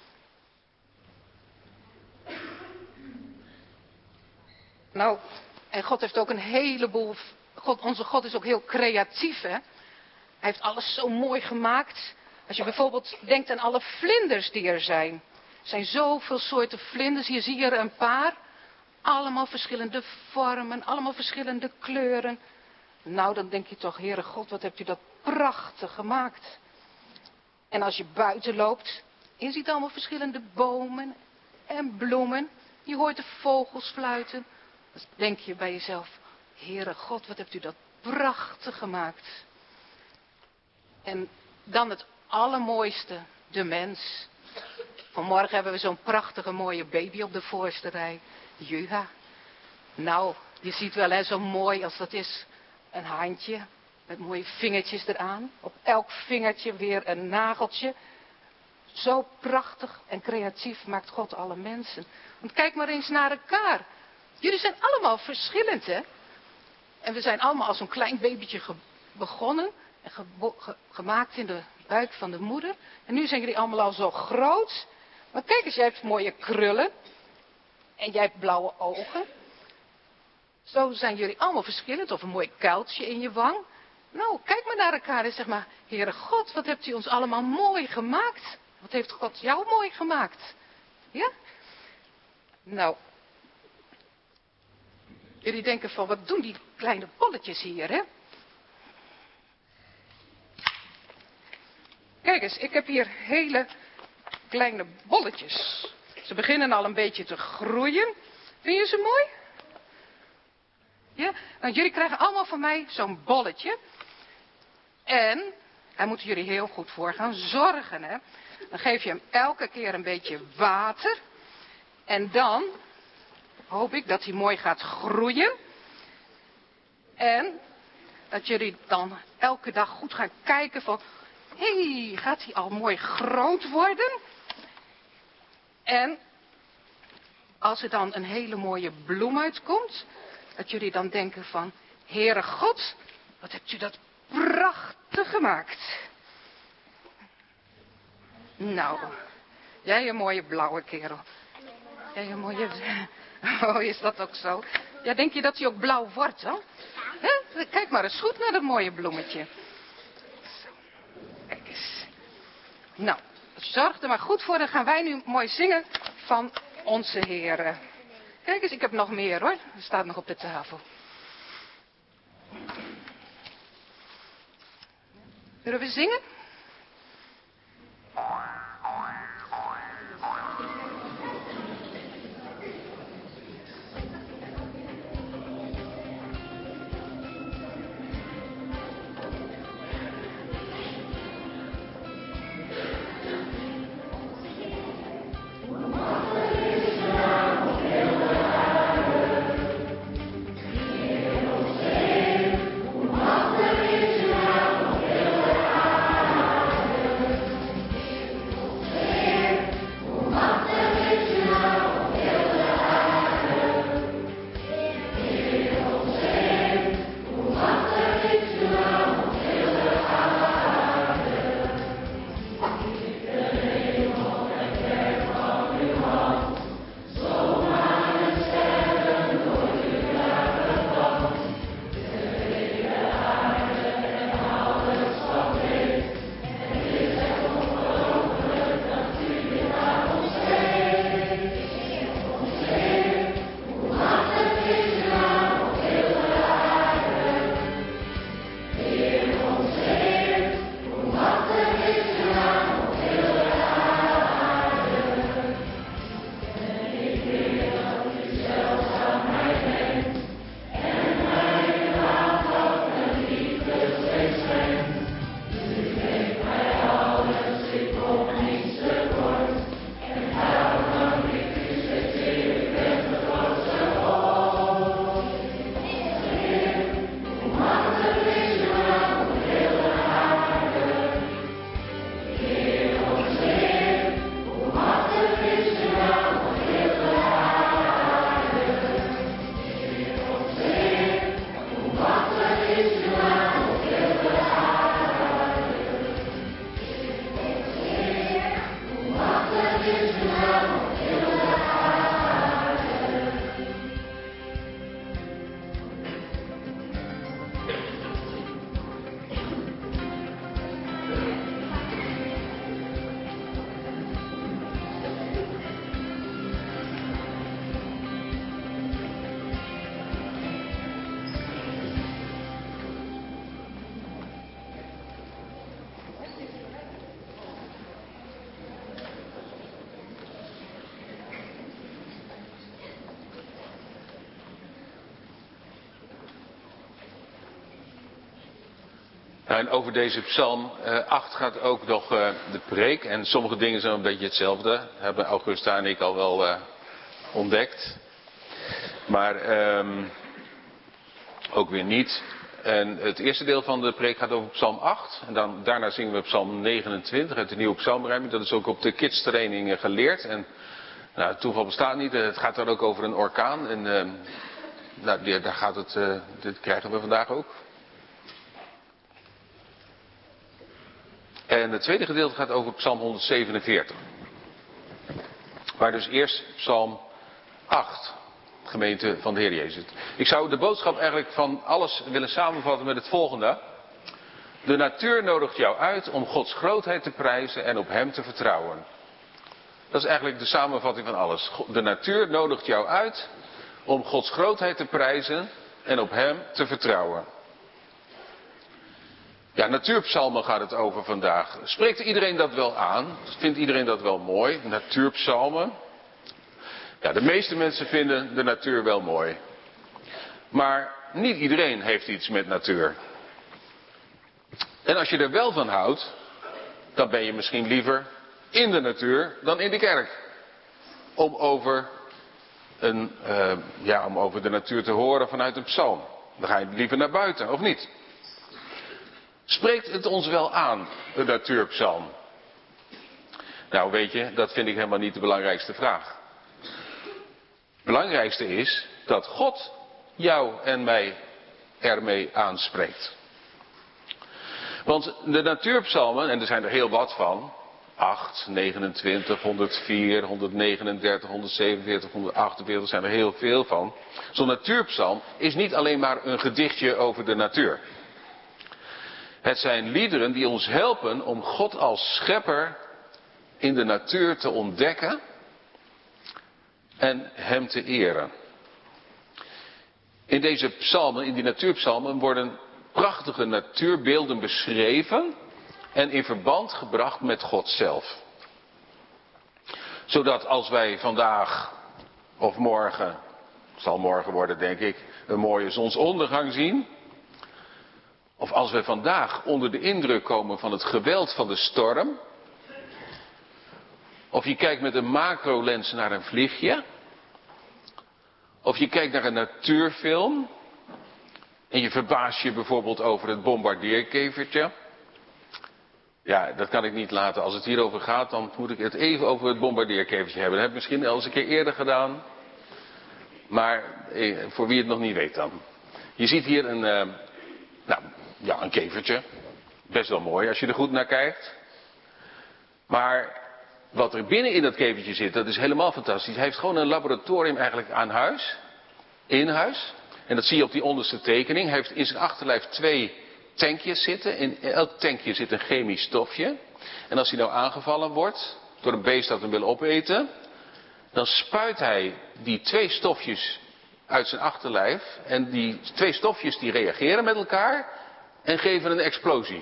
Nou, en God heeft ook een heleboel... onze God is ook heel creatief, hè. Hij heeft alles zo mooi gemaakt. Als je bijvoorbeeld denkt aan alle vlinders die er zijn. zijn zoveel soorten vlinders. Hier zie je er een paar. Allemaal verschillende vormen, allemaal verschillende kleuren. Nou, dan denk je toch, Heere God, wat hebt u dat prachtig gemaakt. En als je buiten loopt, je ziet allemaal verschillende bomen en bloemen. Je hoort de vogels fluiten. Dan denk je bij jezelf, Heere God, wat hebt u dat prachtig gemaakt. En dan het allermooiste, de mens. Vanmorgen hebben we zo'n prachtige mooie baby op de voorste rij. Juha. Nou, je ziet wel, hè, zo mooi als dat is. Een handje met mooie vingertjes eraan. Op elk vingertje weer een nageltje. Zo prachtig en creatief maakt God alle mensen. Want kijk maar eens naar elkaar. Jullie zijn allemaal verschillend, hè. En we zijn allemaal als een klein babytje begonnen. En gemaakt in de buik van de moeder. En nu zijn jullie allemaal al zo groot. Maar kijk eens, jij hebt mooie krullen. En jij hebt blauwe ogen. Zo zijn jullie allemaal verschillend. Of een mooi kuiltje in je wang. Nou, kijk maar naar elkaar en zeg maar, Heere God, wat hebt u ons allemaal mooi gemaakt? Wat heeft God jou mooi gemaakt? Ja? Nou, jullie denken van, wat doen die kleine bolletjes hier, hè? Kijk eens, ik heb hier hele kleine bolletjes. Ze beginnen al een beetje te groeien. Vind je ze mooi? Ja? Nou, jullie krijgen allemaal van mij zo'n bolletje. En, daar moeten jullie heel goed voor gaan zorgen, hè. Dan geef je hem elke keer een beetje water. En dan hoop ik dat hij mooi gaat groeien. En dat jullie dan elke dag goed gaan kijken van, hé, gaat hij al mooi groot worden? En als er dan een hele mooie bloem uitkomt, dat jullie dan denken van, Heere God, wat hebt u dat prachtig gemaakt. Nou, jij een mooie blauwe kerel. Jij een mooie... Oh, is dat ook zo? Ja, denk je dat hij ook blauw wordt, hoor? Hè? Kijk maar eens goed naar dat mooie bloemetje. Zo, kijk eens. Nou, zorg er maar goed voor, dan gaan wij nu mooi zingen van onze Heere. Kijk eens, ik heb nog meer, hoor. Er staat nog op de tafel. Zullen we zingen? Nou, en over deze psalm 8 gaat ook nog de preek. En sommige dingen zijn een beetje hetzelfde. Hebben Augusta en ik al wel ontdekt. Maar ook weer niet. En het eerste deel van de preek gaat over psalm 8. En daarna zingen we psalm 29 uit de nieuwe psalmrijming. Dat is ook op de kidstraining geleerd. En nou, het toeval bestaat niet. Het gaat dan ook over een orkaan. En nou, daar gaat het, dit krijgen we vandaag ook. En het tweede gedeelte gaat over psalm 147. Maar dus eerst psalm 8. Gemeente van de Heer Jezus. Ik zou de boodschap eigenlijk van alles willen samenvatten met het volgende. De natuur nodigt jou uit om Gods grootheid te prijzen en op Hem te vertrouwen. Dat is eigenlijk de samenvatting van alles. De natuur nodigt jou uit om Gods grootheid te prijzen en op Hem te vertrouwen. Ja, natuurpsalmen gaat het over vandaag. Spreekt iedereen dat wel aan? Vindt iedereen dat wel mooi? Natuurpsalmen? Ja, de meeste mensen vinden de natuur wel mooi. Maar niet iedereen heeft iets met natuur. En als je er wel van houdt, dan ben je misschien liever in de natuur dan in de kerk. Om over de natuur te horen vanuit een psalm. Dan ga je liever naar buiten, of niet? Spreekt het ons wel aan, de natuurpsalm? Nou, weet je, dat vind ik helemaal niet de belangrijkste vraag. Het belangrijkste is dat God jou en mij ermee aanspreekt. Want de natuurpsalmen, en er zijn er heel wat van, 8, 29, 104, 139, 147, 148, zijn er heel veel van. Zo'n natuurpsalm is niet alleen maar een gedichtje over de natuur. Het zijn liederen die ons helpen om God als schepper in de natuur te ontdekken en Hem te eren. In deze psalmen, in die natuurpsalmen, worden prachtige natuurbeelden beschreven en in verband gebracht met God zelf. Zodat als wij vandaag of morgen, het zal morgen worden denk ik, een mooie zonsondergang zien. Of als we vandaag onder de indruk komen van het geweld van de storm. Of je kijkt met een macrolens naar een vliegje. Of je kijkt naar een natuurfilm. En je verbaast je bijvoorbeeld over het bombardeerkevertje. Ja, dat kan ik niet laten. Als het hierover gaat, dan moet ik het even over het bombardeerkevertje hebben. Dat heb ik misschien al eens een keer eerder gedaan. Maar voor wie het nog niet weet dan. Je ziet hier een kevertje. Best wel mooi als je er goed naar kijkt. Maar wat er binnen in dat kevertje zit, dat is helemaal fantastisch. Hij heeft gewoon een laboratorium eigenlijk aan huis. In huis. En dat zie je op die onderste tekening. Hij heeft in zijn achterlijf 2 tankjes zitten. In elk tankje zit een chemisch stofje. En als hij nou aangevallen wordt door een beest dat hem wil opeten, dan spuit hij die 2 stofjes uit zijn achterlijf. En die 2 stofjes die reageren met elkaar en geven een explosie.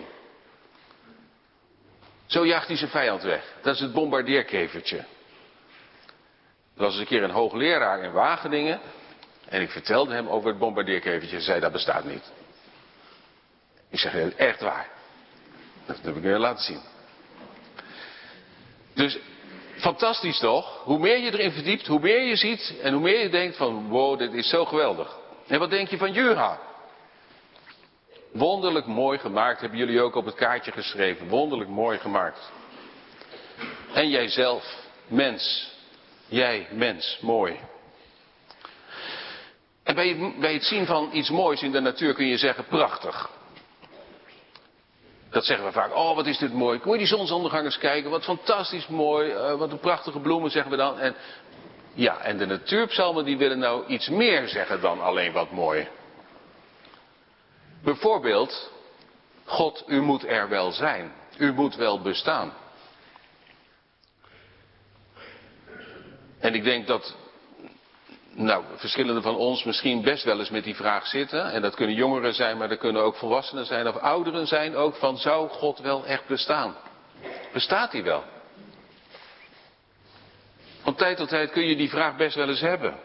Zo jaagt hij zijn vijand weg. Dat is het bombardeerkevertje. Er was eens een keer een hoogleraar in Wageningen. En ik vertelde hem over het bombardeerkevertje. Hij zei, dat bestaat niet. Ik zeg, echt waar. Dat heb ik weer laten zien. Dus, fantastisch toch? Hoe meer je erin verdiept, hoe meer je ziet. En hoe meer je denkt van, wow, dit is zo geweldig. En wat denk je van Juha? Wonderlijk mooi gemaakt, hebben jullie ook op het kaartje geschreven. Wonderlijk mooi gemaakt. En jijzelf, mens. Jij, mens, mooi. En bij het zien van iets moois in de natuur kun je zeggen, prachtig. Dat zeggen we vaak, oh wat is dit mooi. Moet je die zonsondergang eens kijken, wat fantastisch mooi. Wat een prachtige bloemen, zeggen we dan. En de natuurpsalmen die willen nou iets meer zeggen dan alleen wat mooi. Bijvoorbeeld, God, u moet er wel zijn. U moet wel bestaan. En ik denk dat, verschillende van ons misschien best wel eens met die vraag zitten. En dat kunnen jongeren zijn, maar dat kunnen ook volwassenen zijn of ouderen zijn ook. Van, zou God wel echt bestaan? Bestaat hij wel? Van tijd tot tijd kun je die vraag best wel eens hebben.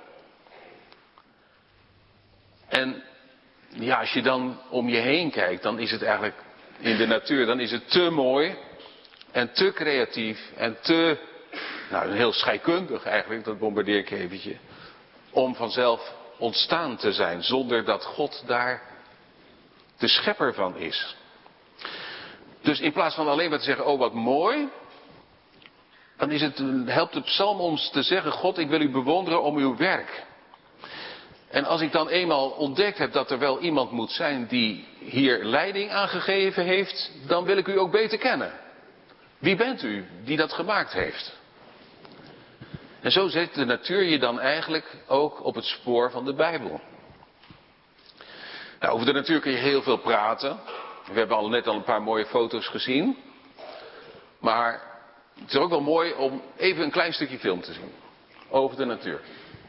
En ja, als je dan om je heen kijkt, dan is het eigenlijk in de natuur, dan is het te mooi en te creatief en te, heel scheikundig eigenlijk, dat bombardeer ik eventjes, om vanzelf ontstaan te zijn, zonder dat God daar de schepper van is. Dus in plaats van alleen maar te zeggen, oh wat mooi, dan helpt de psalm ons te zeggen, God, ik wil u bewonderen om uw werk. En als ik dan eenmaal ontdekt heb dat er wel iemand moet zijn die hier leiding aan gegeven heeft, dan wil ik u ook beter kennen. Wie bent u die dat gemaakt heeft? En zo zet de natuur je dan eigenlijk ook op het spoor van de Bijbel. Nou, over de natuur kun je heel veel praten. We hebben net al een paar mooie foto's gezien. Maar het is ook wel mooi om even een klein stukje film te zien. Over de natuur.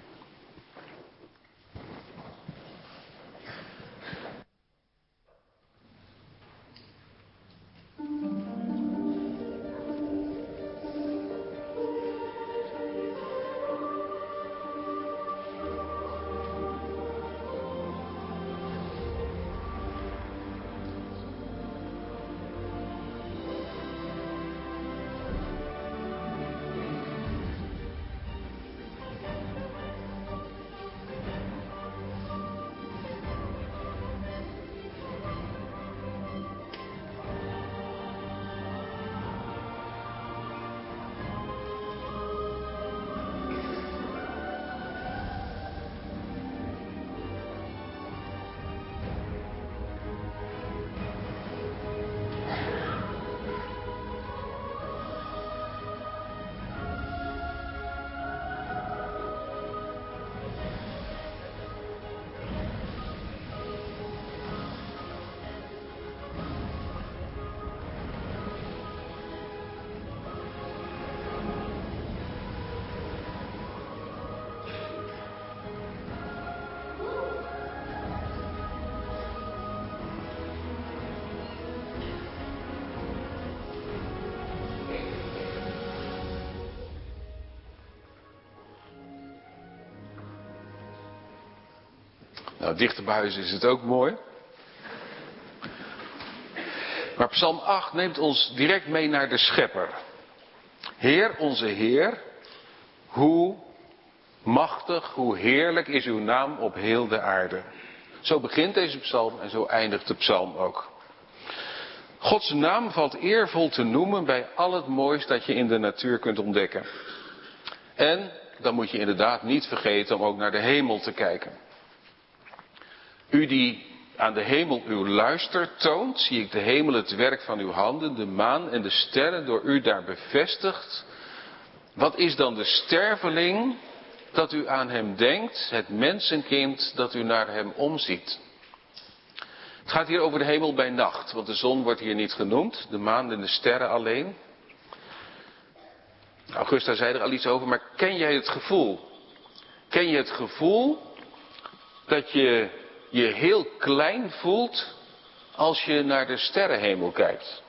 Nou, dichter bij huis is het ook mooi. Maar Psalm 8 neemt ons direct mee naar de Schepper. Heer, onze Heer, hoe machtig, hoe heerlijk is uw naam op heel de aarde. Zo begint deze psalm en zo eindigt de psalm ook. Gods naam valt eervol te noemen bij al het moois dat je in de natuur kunt ontdekken. En dan moet je inderdaad niet vergeten om ook naar de hemel te kijken. U die aan de hemel uw luister toont, zie ik de hemel het werk van uw handen, de maan en de sterren door u daar bevestigd. Wat is dan de sterveling dat u aan hem denkt, het mensenkind dat u naar hem omziet? Het gaat hier over de hemel bij nacht, want de zon wordt hier niet genoemd, de maan en de sterren alleen. Augusta zei er al iets over, maar ken jij het gevoel? Ken je het gevoel dat je je heel klein voelt als je naar de sterrenhemel kijkt?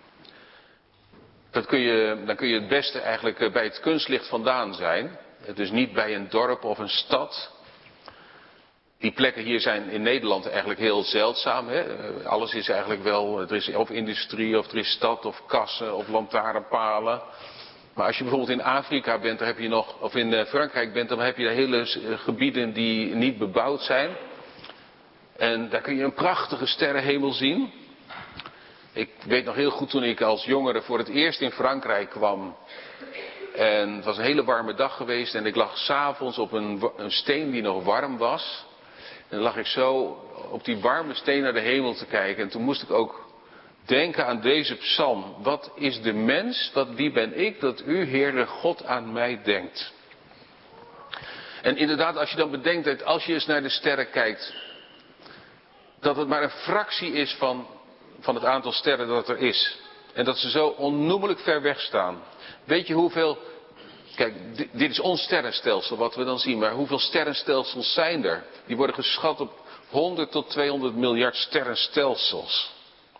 Dan kun je het beste eigenlijk bij het kunstlicht vandaan zijn. Dus niet bij een dorp of een stad. Die plekken hier zijn in Nederland eigenlijk heel zeldzaam. Hè? Alles is eigenlijk wel, er is of industrie of er is stad of kassen of lantaarnpalen. Maar als je bijvoorbeeld in Afrika bent, dan heb je nog, of in Frankrijk bent, dan heb je hele gebieden die niet bebouwd zijn. En daar kun je een prachtige sterrenhemel zien. Ik weet nog heel goed toen ik als jongere voor het eerst in Frankrijk kwam. En het was een hele warme dag geweest en ik lag 's avonds op een steen die nog warm was. En dan lag ik zo op die warme steen naar de hemel te kijken. En toen moest ik ook denken aan deze psalm. Wat is de mens, wie ben ik, dat u, Heere God, aan mij denkt? En inderdaad, als je dan bedenkt dat als je eens naar de sterren kijkt, dat het maar een fractie is van het aantal sterren dat er is. En dat ze zo onnoemelijk ver weg staan. Weet je hoeveel... Kijk, dit is ons sterrenstelsel wat we dan zien. Maar hoeveel sterrenstelsels zijn er? Die worden geschat op 100 tot 200 miljard sterrenstelsels.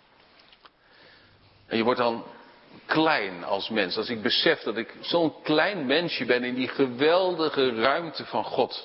En je wordt dan klein als mens. Als ik besef dat ik zo'n klein mensje ben in die geweldige ruimte van God.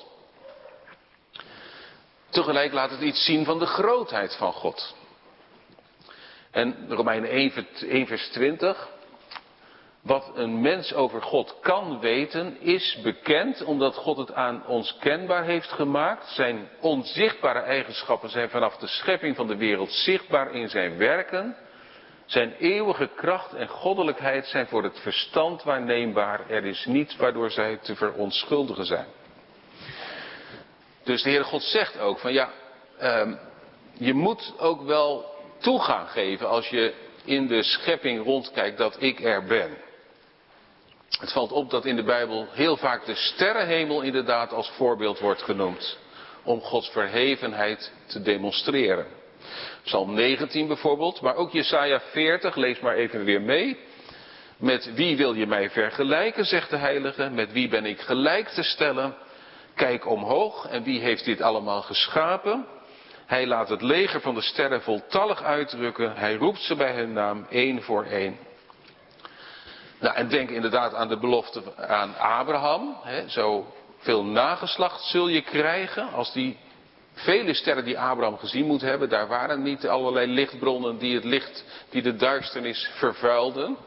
Tegelijk laat het iets zien van de grootheid van God. En Romeinen 1 vers 20. Wat een mens over God kan weten is bekend omdat God het aan ons kenbaar heeft gemaakt. Zijn onzichtbare eigenschappen zijn vanaf de schepping van de wereld zichtbaar in zijn werken. Zijn eeuwige kracht en goddelijkheid zijn voor het verstand waarneembaar. Er is niets waardoor zij te verontschuldigen zijn. Dus de Heere God zegt ook van ja, je moet ook wel toegaan geven als je in de schepping rondkijkt dat ik er ben. Het valt op dat in de Bijbel heel vaak de sterrenhemel inderdaad als voorbeeld wordt genoemd. Om Gods verhevenheid te demonstreren. Psalm 19 bijvoorbeeld, maar ook Jesaja 40, lees maar even weer mee. Met wie wil je mij vergelijken, zegt de Heilige, met wie ben ik gelijk te stellen? Kijk omhoog, en wie heeft dit allemaal geschapen? Hij laat het leger van de sterren voltallig uitdrukken, hij roept ze bij hun naam, één voor één. Nou, en denk inderdaad aan de belofte aan Abraham. Zo veel nageslacht zul je krijgen. Als die vele sterren die Abraham gezien moet hebben. Daar waren niet allerlei lichtbronnen die het licht, die de duisternis vervuilden.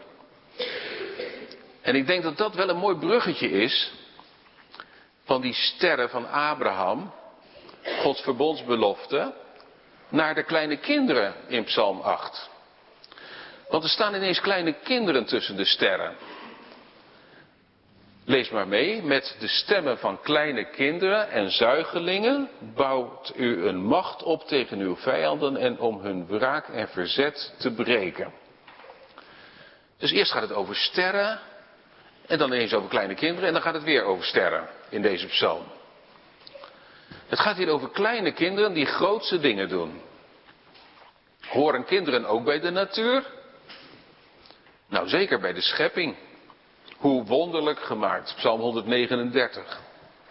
En ik denk dat dat wel een mooi bruggetje is. Van die sterren van Abraham. Gods verbondsbelofte. Naar de kleine kinderen in Psalm 8. Want er staan ineens kleine kinderen tussen de sterren. Lees maar mee. Met de stemmen van kleine kinderen en zuigelingen bouwt u een macht op tegen uw vijanden en om hun wraak en verzet te breken. Dus eerst gaat het over sterren en dan ineens over kleine kinderen en dan gaat het weer over sterren in deze psalm. Het gaat hier over kleine kinderen die grootse dingen doen. Horen kinderen ook bij de natuur? Nou, zeker bij de schepping. Hoe wonderlijk gemaakt. Psalm 139.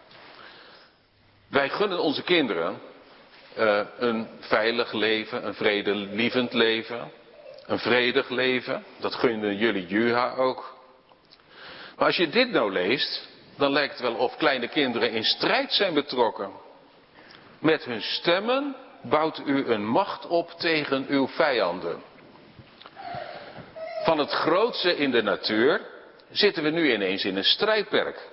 Wij gunnen onze kinderen een veilig leven, een vredelievend leven, een vredig leven. Dat gunnen jullie Juha ook. Maar als je dit nou leest, dan lijkt het wel of kleine kinderen in strijd zijn betrokken. Met hun stemmen bouwt u een macht op tegen uw vijanden. Van het grootste in de natuur zitten we nu ineens in een strijdperk.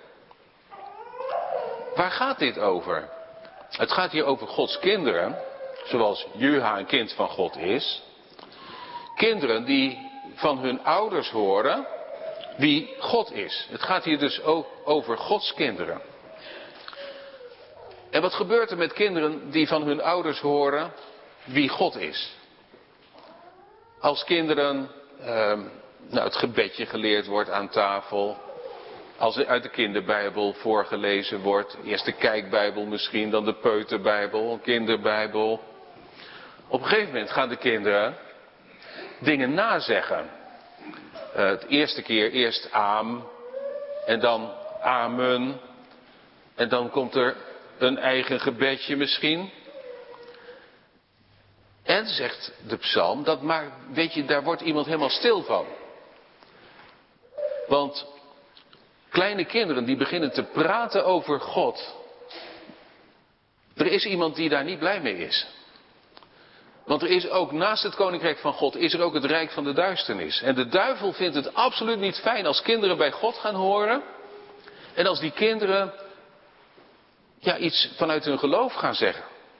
Waar gaat dit over? Het gaat hier over Gods kinderen, zoals Juha een kind van God is. Kinderen die van hun ouders horen wie God is. Het gaat hier dus ook over Gods kinderen. En wat gebeurt er met kinderen die van hun ouders horen wie God is? Als kinderen het gebedje geleerd wordt aan tafel. Als er uit de kinderbijbel voorgelezen wordt. Eerst de kijkbijbel misschien, dan de peuterbijbel, een kinderbijbel. Op een gegeven moment gaan de kinderen dingen nazeggen. Het eerste keer eerst aam. En dan amen. En dan komt er een eigen gebedje misschien. En zegt de psalm, dat maakt, weet je, daar wordt iemand helemaal stil van. Want kleine kinderen die beginnen te praten over God. Er is iemand die daar niet blij mee is. Want er is ook naast het koninkrijk van God, is er ook het rijk van de duisternis. En de duivel vindt het absoluut niet fijn als kinderen bij God gaan horen. En als die kinderen iets vanuit hun geloof gaan zeggen.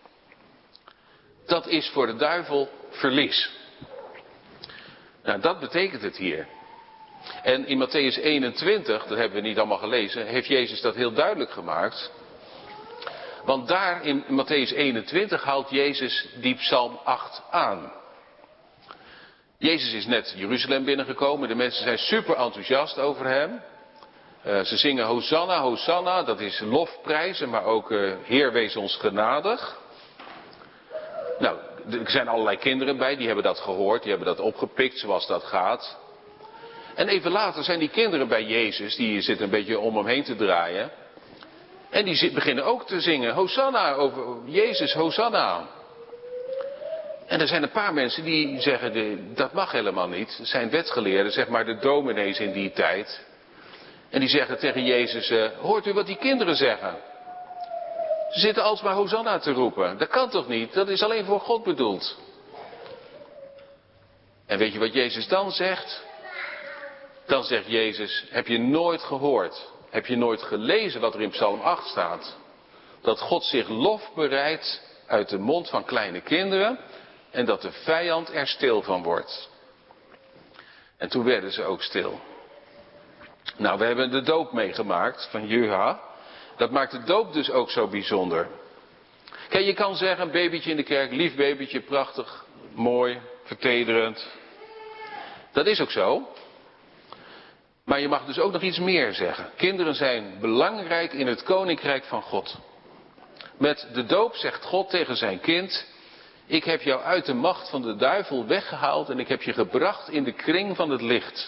Dat is voor de duivel verlies. Nou, dat betekent het hier. En in Mattheüs 21, dat hebben we niet allemaal gelezen, heeft Jezus dat heel duidelijk gemaakt. Want daar in Mattheüs 21 haalt Jezus die psalm 8 aan. Jezus is net Jeruzalem binnengekomen, de mensen zijn super enthousiast over hem. Ze zingen Hosanna, Hosanna, dat is lofprijzen, maar ook Heer wees ons genadig. Nou, er zijn allerlei kinderen bij, die hebben dat gehoord, die hebben dat opgepikt zoals dat gaat. En even later zijn die kinderen bij Jezus, die zitten een beetje om hem heen te draaien. En die beginnen ook te zingen, Hosanna, over Jezus, Hosanna. En er zijn een paar mensen die zeggen, dat mag helemaal niet. Het zijn wetgeleerden, zeg maar de dominees in die tijd. En die zeggen tegen Jezus, hoort u wat die kinderen zeggen? Ze zitten alsmaar Hosanna te roepen. Dat kan toch niet? Dat is alleen voor God bedoeld. En weet je wat Jezus dan zegt? Dan zegt Jezus, heb je nooit gehoord, heb je nooit gelezen wat er in Psalm 8 staat? Dat God zich lof bereidt uit de mond van kleine kinderen en dat de vijand er stil van wordt. En toen werden ze ook stil. Nou, we hebben de doop meegemaakt van Juha. Dat maakt de doop dus ook zo bijzonder. Kijk, je kan zeggen, een babytje in de kerk, lief babytje, prachtig, mooi, vertederend. Dat is ook zo. Maar je mag dus ook nog iets meer zeggen. Kinderen zijn belangrijk in het koninkrijk van God. Met de doop zegt God tegen zijn kind, ik heb jou uit de macht van de duivel weggehaald en ik heb je gebracht in de kring van het licht.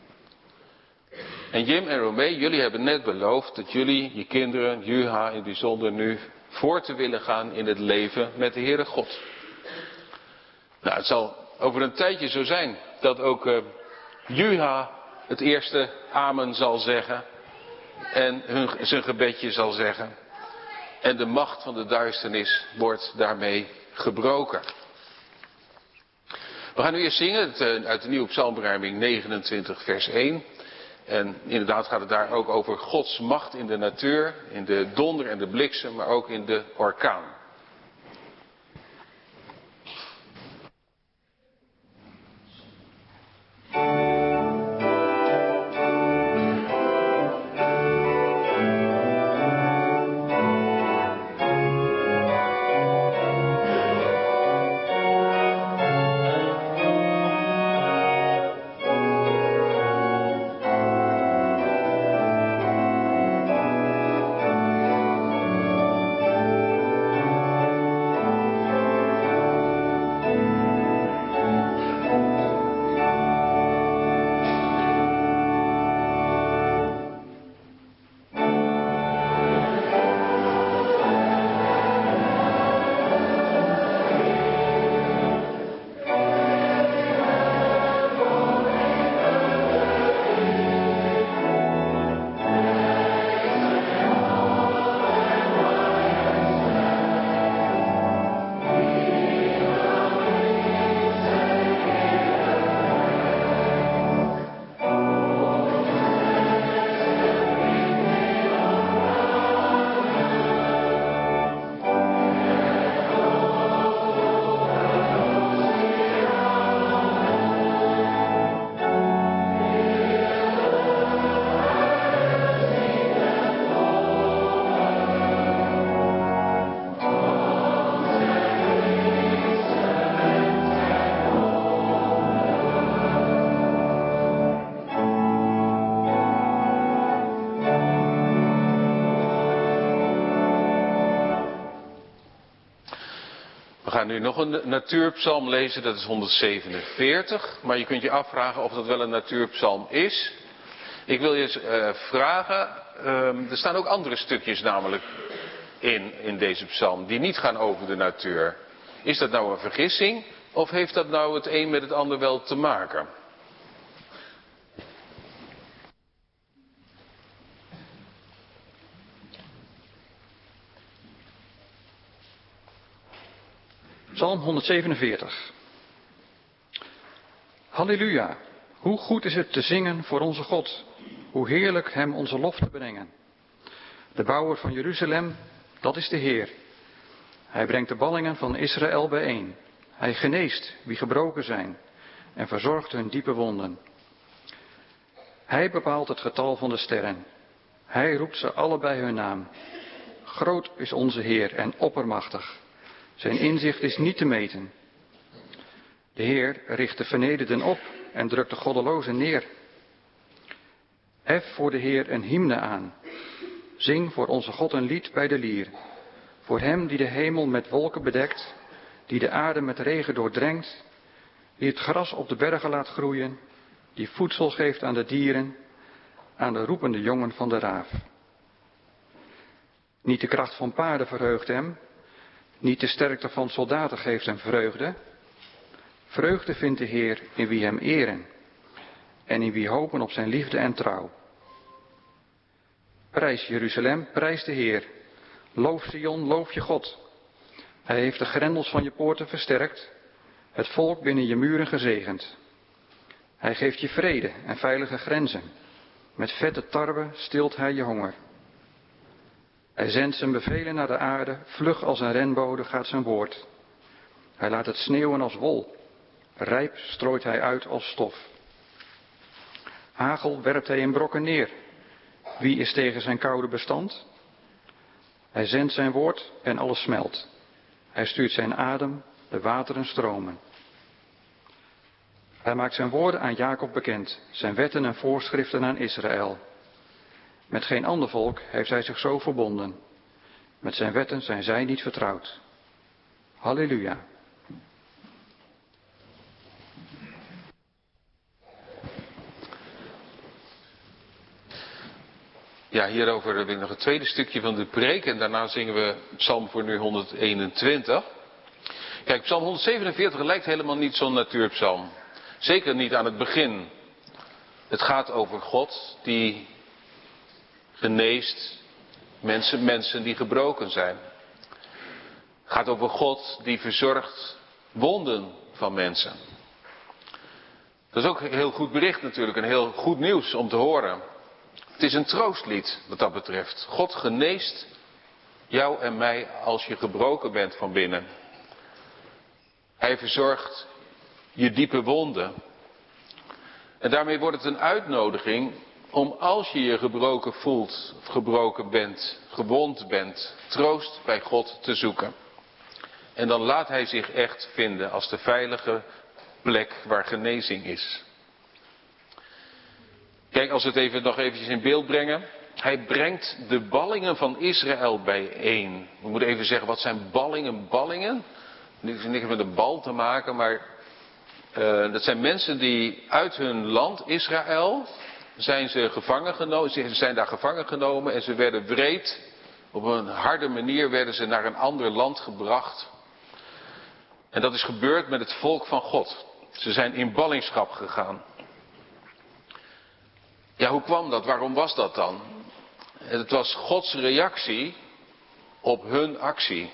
En Jim en Romee, jullie hebben net beloofd dat jullie, je kinderen, Juha in het bijzonder nu, voor te willen gaan in het leven met de Heere God. Nou, het zal over een tijdje zo zijn dat ook Juha het eerste amen zal zeggen en zijn gebedje zal zeggen. En de macht van de duisternis wordt daarmee gebroken. We gaan nu eerst zingen uit de nieuwe psalmberijming 29 vers 1. En inderdaad gaat het daar ook over Gods macht in de natuur, in de donder en de bliksem, maar ook in de orkaan. We gaan nu nog een natuurpsalm lezen, dat is 147. Maar je kunt je afvragen of dat wel een natuurpsalm is. Ik wil je vragen, er staan ook andere stukjes namelijk in deze psalm, die niet gaan over de natuur. Is dat nou een vergissing of heeft dat nou het een met het ander wel te maken? Psalm 147. Halleluja, hoe goed is het te zingen voor onze God, hoe heerlijk hem onze lof te brengen. De bouwer van Jeruzalem, dat is de Heer. Hij brengt de ballingen van Israël bijeen. Hij geneest wie gebroken zijn en verzorgt hun diepe wonden. Hij bepaalt het getal van de sterren. Hij roept ze alle bij hun naam. Groot is onze Heer en oppermachtig. Zijn inzicht is niet te meten. De Heer richt de vernederden op en drukt de goddelozen neer. Hef voor de Heer een hymne aan. Zing voor onze God een lied bij de lier. Voor hem die de hemel met wolken bedekt, die de aarde met regen doordrenkt, die het gras op de bergen laat groeien, die voedsel geeft aan de dieren, aan de roepende jongen van de raaf. Niet de kracht van paarden verheugt hem, niet de sterkte van soldaten geeft hem vreugde. Vreugde vindt de Heer in wie hem eren en in wie hopen op zijn liefde en trouw. Prijs Jeruzalem, prijs de Heer. Loof Sion, loof je God. Hij heeft de grendels van je poorten versterkt. het volk binnen je muren gezegend. Hij geeft je vrede en veilige grenzen. Met vette tarwe stilt hij je honger. Hij zendt zijn bevelen naar de aarde, vlug als een renbode gaat zijn woord. Hij laat het sneeuwen als wol, rijp strooit hij uit als stof. Hagel werpt hij in brokken neer. Wie is tegen zijn koude bestand? Hij zendt zijn woord en alles smelt. Hij stuurt zijn adem, de wateren stromen. Hij maakt zijn woorden aan Jacob bekend, zijn wetten en voorschriften aan Israël. Met geen ander volk heeft hij zich zo verbonden. Met zijn wetten zijn zij niet vertrouwd. Halleluja. Ja, hierover wil ik nog het tweede stukje van de preek en daarna zingen we psalm voor nu 121. Kijk, psalm 147 lijkt helemaal niet zo'n natuurpsalm. Zeker niet aan het begin. Het gaat over God die geneest mensen die gebroken zijn. Het gaat over God die verzorgt wonden van mensen. Dat is ook een heel goed bericht natuurlijk, een heel goed nieuws om te horen. Het is een troostlied wat dat betreft. God geneest jou en mij als je gebroken bent van binnen. Hij verzorgt je diepe wonden. En daarmee wordt het een uitnodiging om als je je gebroken voelt, of gebroken bent, gewond bent, troost bij God te zoeken. En dan laat hij zich echt vinden als de veilige plek waar genezing is. Kijk, als we het nog eventjes in beeld brengen. Hij brengt de ballingen van Israël bijeen. We moeten even zeggen, wat zijn ballingen? Ballingen? Niks met een bal te maken, maar dat zijn mensen die uit hun land Israël zijn daar gevangen genomen en ze werden wreed. Op een harde manier werden ze naar een ander land gebracht. En dat is gebeurd met het volk van God. Ze zijn in ballingschap gegaan. Ja, hoe kwam dat? Waarom was dat dan? Het was Gods reactie op hun actie.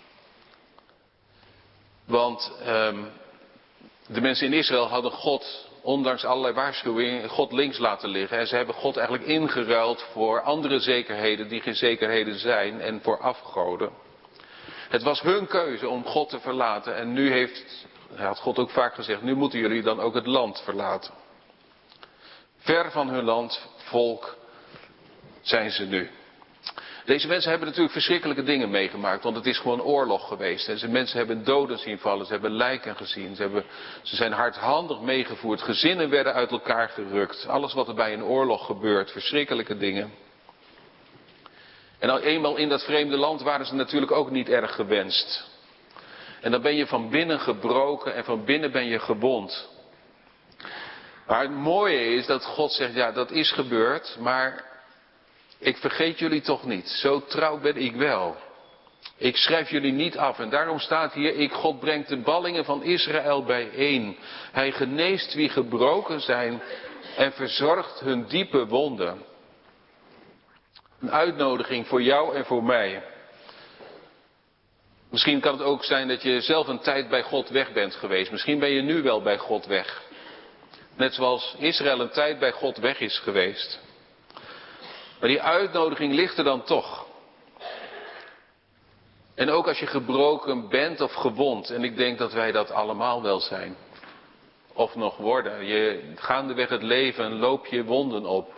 Want de mensen in Israël hadden God, ondanks allerlei waarschuwingen, God links laten liggen. En ze hebben God eigenlijk ingeruild voor andere zekerheden die geen zekerheden zijn en voor afgoden. Het was hun keuze om God te verlaten. En nu had God ook vaak gezegd, nu moeten jullie dan ook het land verlaten. Ver van hun land, volk, zijn ze nu. Deze mensen hebben natuurlijk verschrikkelijke dingen meegemaakt, want het is gewoon oorlog geweest. Deze mensen hebben doden zien vallen, ze hebben lijken gezien, ze zijn hardhandig meegevoerd. Gezinnen werden uit elkaar gerukt. Alles wat er bij een oorlog gebeurt, verschrikkelijke dingen. En al eenmaal in dat vreemde land waren ze natuurlijk ook niet erg gewenst. En dan ben je van binnen gebroken en van binnen ben je gewond. Maar het mooie is dat God zegt, ja, dat is gebeurd, maar ik vergeet jullie toch niet. Zo trouw ben ik wel. Ik schrijf jullie niet af. En daarom staat hier, God brengt de ballingen van Israël bijeen. Hij geneest wie gebroken zijn en verzorgt hun diepe wonden. Een uitnodiging voor jou en voor mij. Misschien kan het ook zijn dat je zelf een tijd bij God weg bent geweest. Misschien ben je nu wel bij God weg. Net zoals Israël een tijd bij God weg is geweest. Maar die uitnodiging ligt er dan toch. En ook als je gebroken bent of gewond. En ik denk dat wij dat allemaal wel zijn. Of nog worden. Gaandeweg het leven loop je wonden op.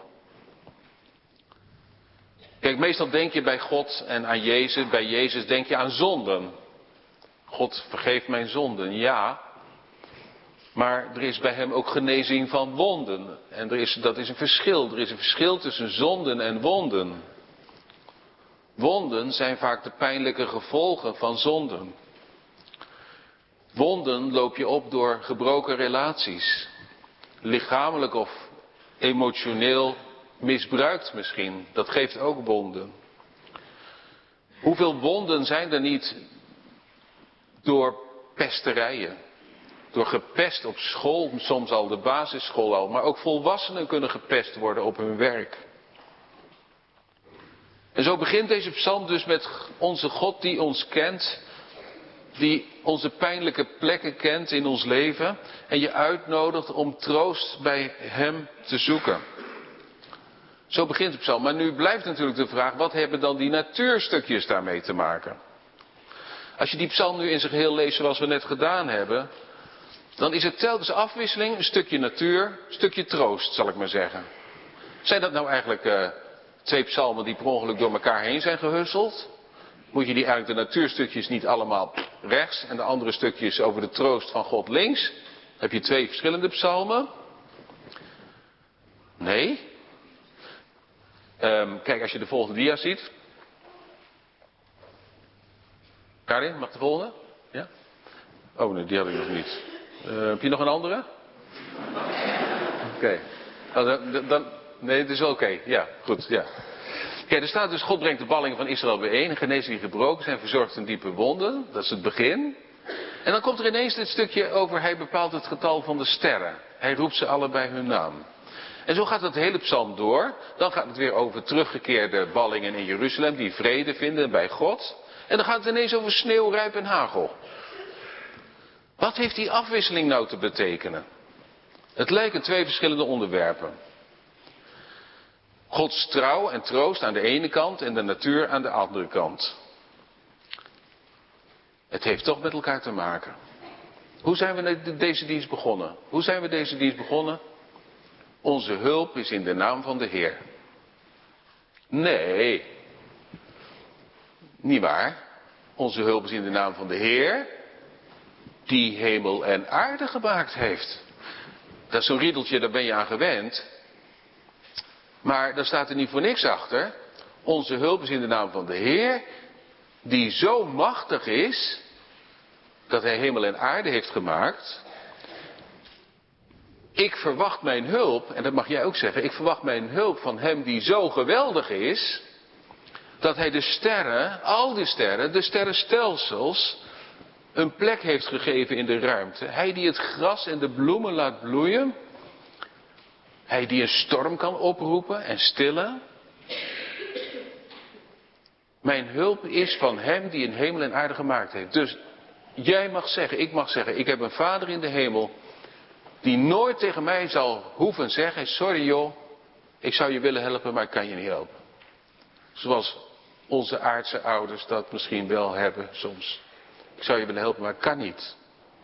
Kijk, meestal denk je bij God en aan Jezus. Bij Jezus denk je aan zonden. God vergeeft mijn zonden, ja. Maar er is bij hem ook genezing van wonden. En dat is een verschil. Er is een verschil tussen zonden en wonden. Wonden zijn vaak de pijnlijke gevolgen van zonden. Wonden loop je op door gebroken relaties. Lichamelijk of emotioneel misbruikt misschien. Dat geeft ook wonden. Hoeveel wonden zijn er niet door pesterijen? Door gepest op school, soms al de basisschool al. Maar ook volwassenen kunnen gepest worden op hun werk. En zo begint deze psalm dus met onze God die ons kent. die onze pijnlijke plekken kent in ons leven en je uitnodigt om troost bij hem te zoeken. Zo begint de psalm. Maar nu blijft natuurlijk de vraag, wat hebben dan die natuurstukjes daarmee te maken? Als je die psalm nu in zijn geheel leest zoals we net gedaan hebben, dan is het telkens afwisseling, een stukje natuur, een stukje troost, zal ik maar zeggen. Zijn dat nou eigenlijk twee psalmen die per ongeluk door elkaar heen zijn gehusseld? Moet je die eigenlijk de natuurstukjes niet allemaal rechts en de andere stukjes over de troost van God links? Heb je twee verschillende psalmen? Nee. Kijk, als je de volgende dia ziet. Karin, mag de volgende? Ja? Oh nee, die had ik nog niet. Heb je nog een andere? Oké. Nee, het is wel oké. Ja, goed. Ja. Kijk, er staat dus, God brengt de ballingen van Israël bijeen en geneest die gebroken zijn, verzorgt hun diepe wonden. Dat is het begin. En dan komt er ineens dit stukje over, hij bepaalt het getal van de sterren. Hij roept ze alle bij hun naam. En zo gaat het hele psalm door. Dan gaat het weer over teruggekeerde ballingen in Jeruzalem die vrede vinden bij God. En dan gaat het ineens over sneeuw, rijp en hagel. Wat heeft die afwisseling nou te betekenen? Het lijken twee verschillende onderwerpen. Gods trouw en troost aan de ene kant en de natuur aan de andere kant. Het heeft toch met elkaar te maken. Hoe zijn we deze dienst begonnen? Onze hulp is in de naam van de Heer. Nee, niet waar. Onze hulp is in de naam van de Heer, die hemel en aarde gemaakt heeft. Dat is zo'n riedeltje, daar ben je aan gewend. Maar daar staat er niet voor niks achter. Onze hulp is in de naam van de Heer, die zo machtig is, dat hij hemel en aarde heeft gemaakt. Ik verwacht mijn hulp, en dat mag jij ook zeggen, ik verwacht mijn hulp van hem die zo geweldig is, dat hij de sterren, al die sterren, de sterrenstelsels, een plek heeft gegeven in de ruimte. Hij die het gras en de bloemen laat bloeien. Hij die een storm kan oproepen en stillen. Mijn hulp is van hem die een hemel en aarde gemaakt heeft. Dus jij mag zeggen, ik mag zeggen, ik heb een Vader in de hemel die nooit tegen mij zal hoeven zeggen, sorry joh, ik zou je willen helpen, maar ik kan je niet helpen. Zoals onze aardse ouders dat misschien wel hebben soms. Ik zou je willen helpen, maar ik kan niet.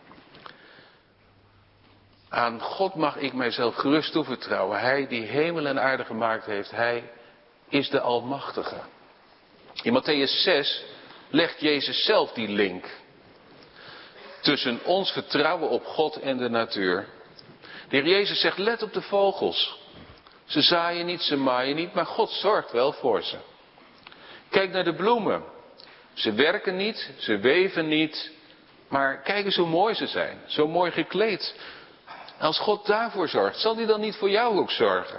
Aan God mag ik mijzelf gerust toevertrouwen. Hij die hemel en aarde gemaakt heeft, hij is de Almachtige. In Mattheüs 6 legt Jezus zelf die link tussen ons vertrouwen op God en de natuur. De Heer Jezus zegt, let op de vogels. Ze zaaien niet, ze maaien niet, maar God zorgt wel voor ze. Kijk naar de bloemen. Ze werken niet, ze weven niet, maar kijk eens hoe mooi ze zijn. Zo mooi gekleed. Als God daarvoor zorgt, zal hij dan niet voor jou ook zorgen?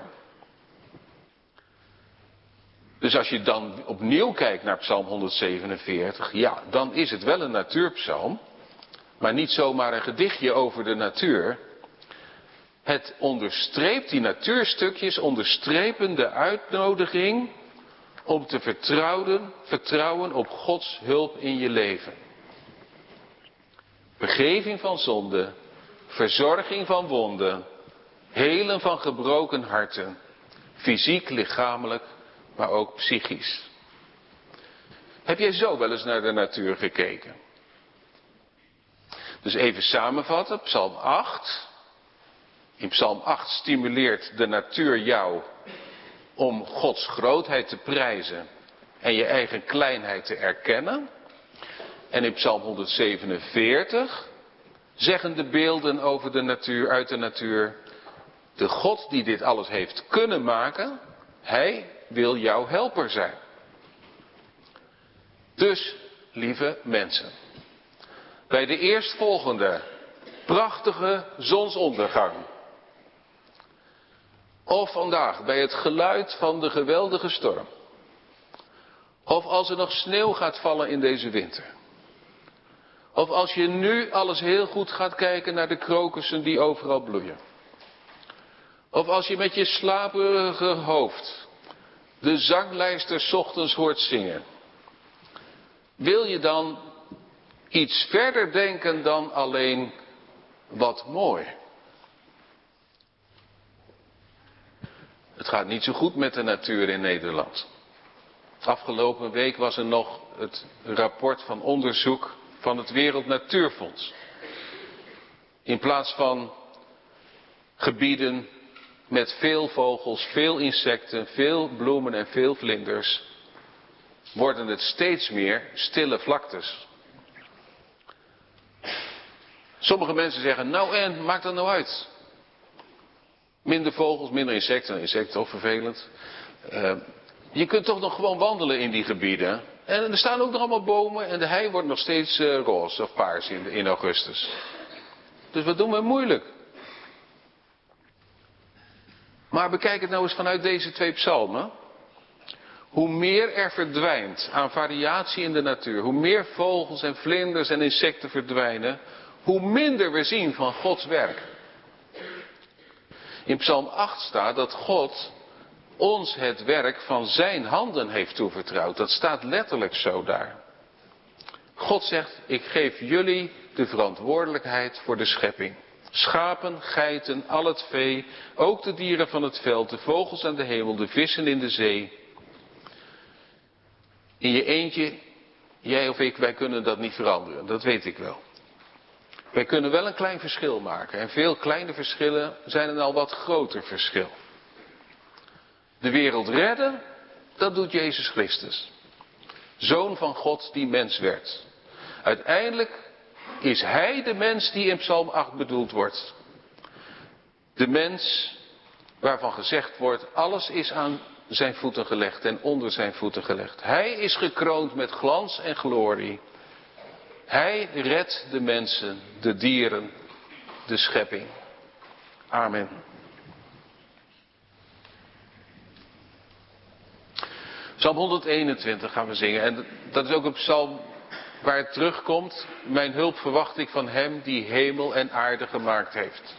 Dus als je dan opnieuw kijkt naar Psalm 147, ja, dan is het wel een natuurpsalm, maar niet zomaar een gedichtje over de natuur. Het onderstreept, die natuurstukjes onderstrepen de uitnodiging om te vertrouwen op Gods hulp in je leven. Vergeving van zonde, verzorging van wonden, helen van gebroken harten, fysiek, lichamelijk, maar ook psychisch. Heb jij zo wel eens naar de natuur gekeken? Dus even samenvatten, Psalm 8. In Psalm 8 stimuleert de natuur jou om Gods grootheid te prijzen en je eigen kleinheid te erkennen. En in Psalm 147 zeggen de beelden over de natuur, uit de natuur, de God die dit alles heeft kunnen maken, hij wil jouw helper zijn. Dus, lieve mensen, bij de eerstvolgende prachtige zonsondergang, of vandaag bij het geluid van de geweldige storm, of als er nog sneeuw gaat vallen in deze winter, of als je nu alles heel goed gaat kijken naar de krokussen die overal bloeien, of als je met je slaperige hoofd de zanglijster 's ochtends hoort zingen, wil je dan iets verder denken dan alleen wat mooi. Het gaat niet zo goed met de natuur in Nederland. Afgelopen week was er nog het rapport van onderzoek van het Wereld Natuurfonds. In plaats van gebieden met veel vogels, veel insecten, veel bloemen en veel vlinders, worden het steeds meer stille vlaktes. Sommige mensen zeggen, nou en, maakt dat nou uit? Minder vogels, minder insecten. Insecten toch vervelend. Je kunt toch nog gewoon wandelen in die gebieden. En er staan ook nog allemaal bomen en de hei wordt nog steeds roze of paars in augustus. Dus wat doen we moeilijk? Maar bekijk het nou eens vanuit deze 2 psalmen. Hoe meer er verdwijnt aan variatie in de natuur, hoe meer vogels en vlinders en insecten verdwijnen, hoe minder we zien van Gods werk. In Psalm 8 staat dat God ons het werk van zijn handen heeft toevertrouwd. Dat staat letterlijk zo daar. God zegt, ik geef jullie de verantwoordelijkheid voor de schepping. Schapen, geiten, al het vee, ook de dieren van het veld, de vogels aan de hemel, de vissen in de zee. In je eentje, jij of ik, wij kunnen dat niet veranderen, dat weet ik wel. Wij kunnen wel een klein verschil maken. En veel kleine verschillen zijn een al wat groter verschil. De wereld redden, dat doet Jezus Christus. Zoon van God die mens werd. Uiteindelijk is hij de mens die in Psalm 8 bedoeld wordt. De mens waarvan gezegd wordt, alles is aan zijn voeten gelegd en onder zijn voeten gelegd. Hij is gekroond met glans en glorie. Hij redt de mensen, de dieren, de schepping. Amen. Psalm 121 gaan we zingen. En dat is ook een psalm waar het terugkomt. Mijn hulp verwacht ik van hem die hemel en aarde gemaakt heeft.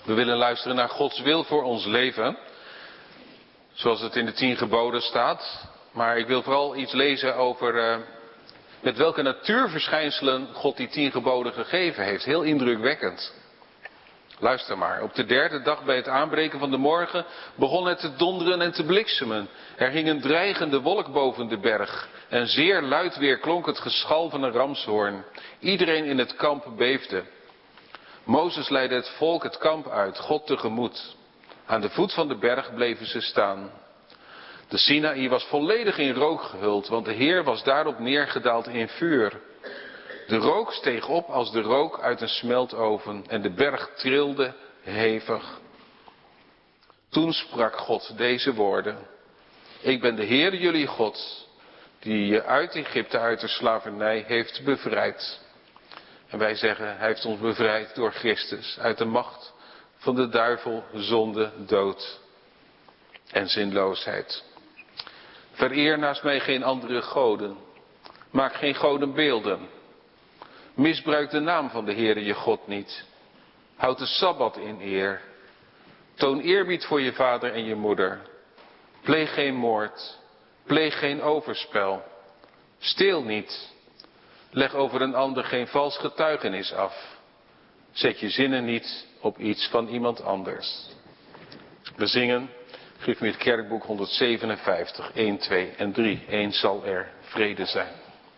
We willen luisteren naar Gods wil voor ons leven. Zoals het in de 10 geboden staat. Maar ik wil vooral iets lezen over met welke natuurverschijnselen God die 10 geboden gegeven heeft. Heel indrukwekkend. Luister maar. Op de 3e dag bij het aanbreken van de morgen begon het te donderen en te bliksemen. Er hing een dreigende wolk boven de berg. En zeer luid weer klonk het geschal van een ramshoorn. Iedereen in het kamp beefde. Mozes leidde het volk het kamp uit, God tegemoet. Aan de voet van de berg bleven ze staan. De Sinaï was volledig in rook gehuld, want de Heer was daarop neergedaald in vuur. De rook steeg op als de rook uit een smeltoven en de berg trilde hevig. Toen sprak God deze woorden. Ik ben de Heer jullie God, die je uit Egypte, uit de slavernij heeft bevrijd. En wij zeggen, hij heeft ons bevrijd door Christus, uit de macht van de duivel, zonde, dood en zinloosheid. Vereer naast mij geen andere goden. Maak geen godenbeelden. Misbruik de naam van de Heere je God niet. Houd de Sabbat in eer. Toon eerbied voor je vader en je moeder. Pleeg geen moord. Pleeg geen overspel. Steel niet. Leg over een ander geen vals getuigenis af. Zet je zinnen niet op iets van iemand anders. We zingen, geef me het kerkboek 157, 1, 2 en 3. 1 zal er vrede zijn.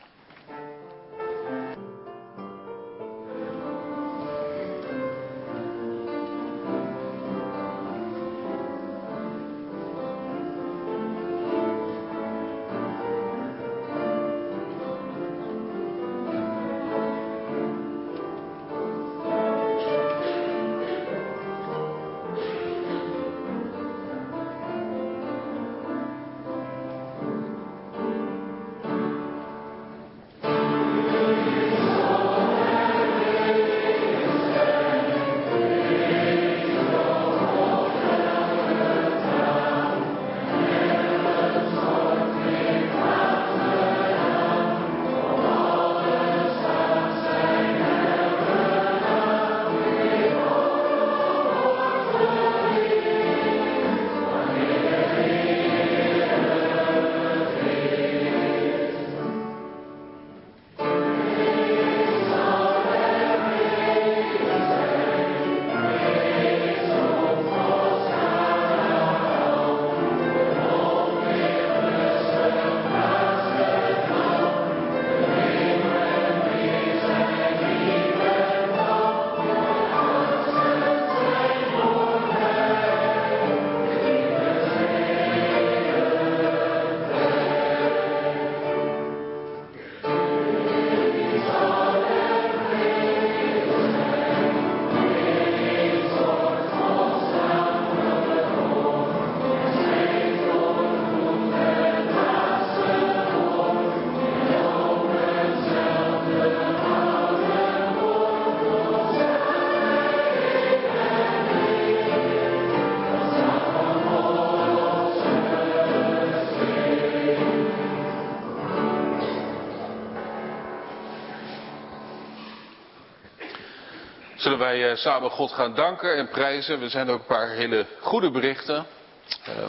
Zullen wij samen God gaan danken en prijzen. We zijn ook een paar hele goede berichten. We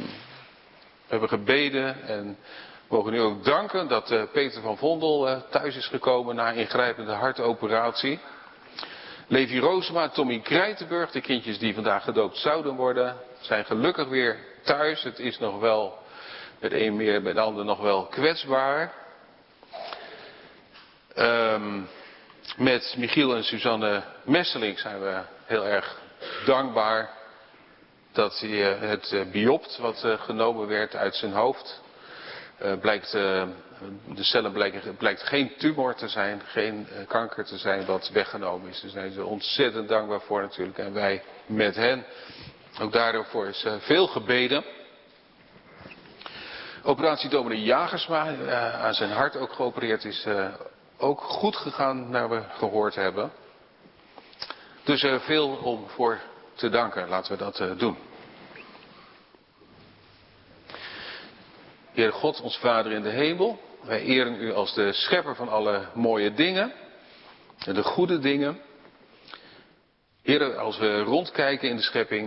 hebben gebeden en mogen nu ook danken dat Peter van Vondel thuis is gekomen na ingrijpende hartoperatie. Levi Roosema, Tommy Krijtenburg, de kindjes die vandaag gedoopt zouden worden, zijn gelukkig weer thuis. Het is nog wel, met de een meer, bij de ander nog wel kwetsbaar. Met Michiel en Suzanne Messeling zijn we heel erg dankbaar dat hij het biopt wat genomen werd uit zijn hoofd. De cellen blijkt geen tumor te zijn, geen kanker te zijn wat weggenomen is. Dus daar zijn ze ontzettend dankbaar voor natuurlijk en wij met hen. Ook daarvoor is veel gebeden. Operatie dominee Jagersma, aan zijn hart ook geopereerd, is ook goed gegaan naar we gehoord hebben. Dus veel om voor te danken. Laten we dat doen. Heer God, ons Vader in de hemel. Wij eren u als de schepper van alle mooie dingen. En de goede dingen. Heer, als we rondkijken in de schepping,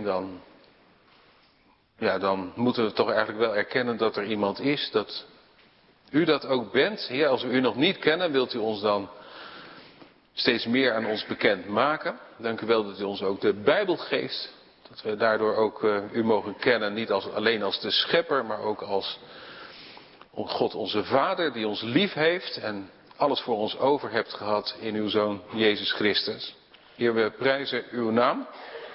dan moeten we toch eigenlijk wel erkennen dat er iemand is, dat u dat ook bent. Heer, als we u nog niet kennen, wilt u ons dan steeds meer aan ons bekend maken. Dank u wel dat u ons ook de Bijbel geeft. Dat we daardoor ook u mogen kennen, niet alleen als de schepper, maar ook als God onze Vader die ons lief heeft en alles voor ons over hebt gehad in uw Zoon Jezus Christus. Heer, we prijzen uw naam.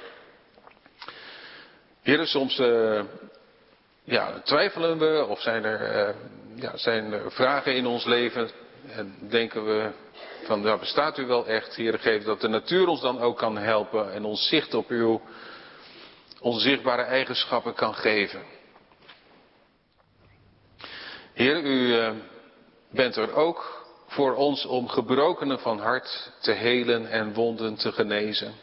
Heer, soms twijfelen we of zijn er vragen in ons leven en denken we van, bestaat u wel echt? Heer, geef dat de natuur ons dan ook kan helpen en ons zicht op uw onzichtbare eigenschappen kan geven. Heer, u bent er ook voor ons om gebrokenen van hart te helen en wonden te genezen.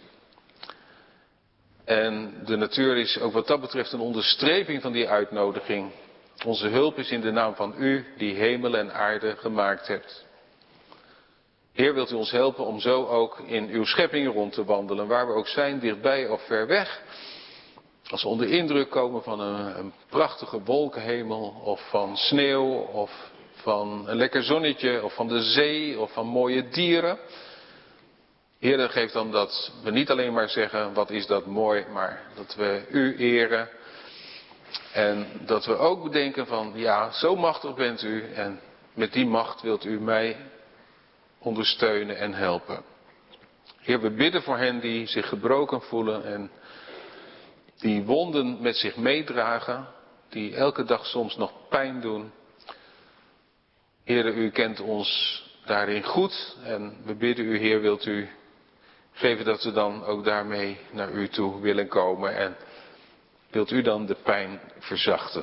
En de natuur is ook wat dat betreft een onderstreping van die uitnodiging. Onze hulp is in de naam van u, die hemel en aarde gemaakt hebt. Heer, wilt u ons helpen om zo ook in uw schepping rond te wandelen, waar we ook zijn, dichtbij of ver weg. Als we onder indruk komen van een prachtige wolkenhemel, of van sneeuw, of van een lekker zonnetje, of van de zee, of van mooie dieren. Heer, geef dan dat we niet alleen maar zeggen, wat is dat mooi, maar dat we u eren. En dat we ook bedenken van, ja, zo machtig bent u en met die macht wilt u mij ondersteunen en helpen. Heer, we bidden voor hen die zich gebroken voelen en die wonden met zich meedragen, die elke dag soms nog pijn doen. Heer, u kent ons daarin goed en we bidden u, Heer, wilt u geven dat we dan ook daarmee naar u toe willen komen en wilt u dan de pijn verzachten.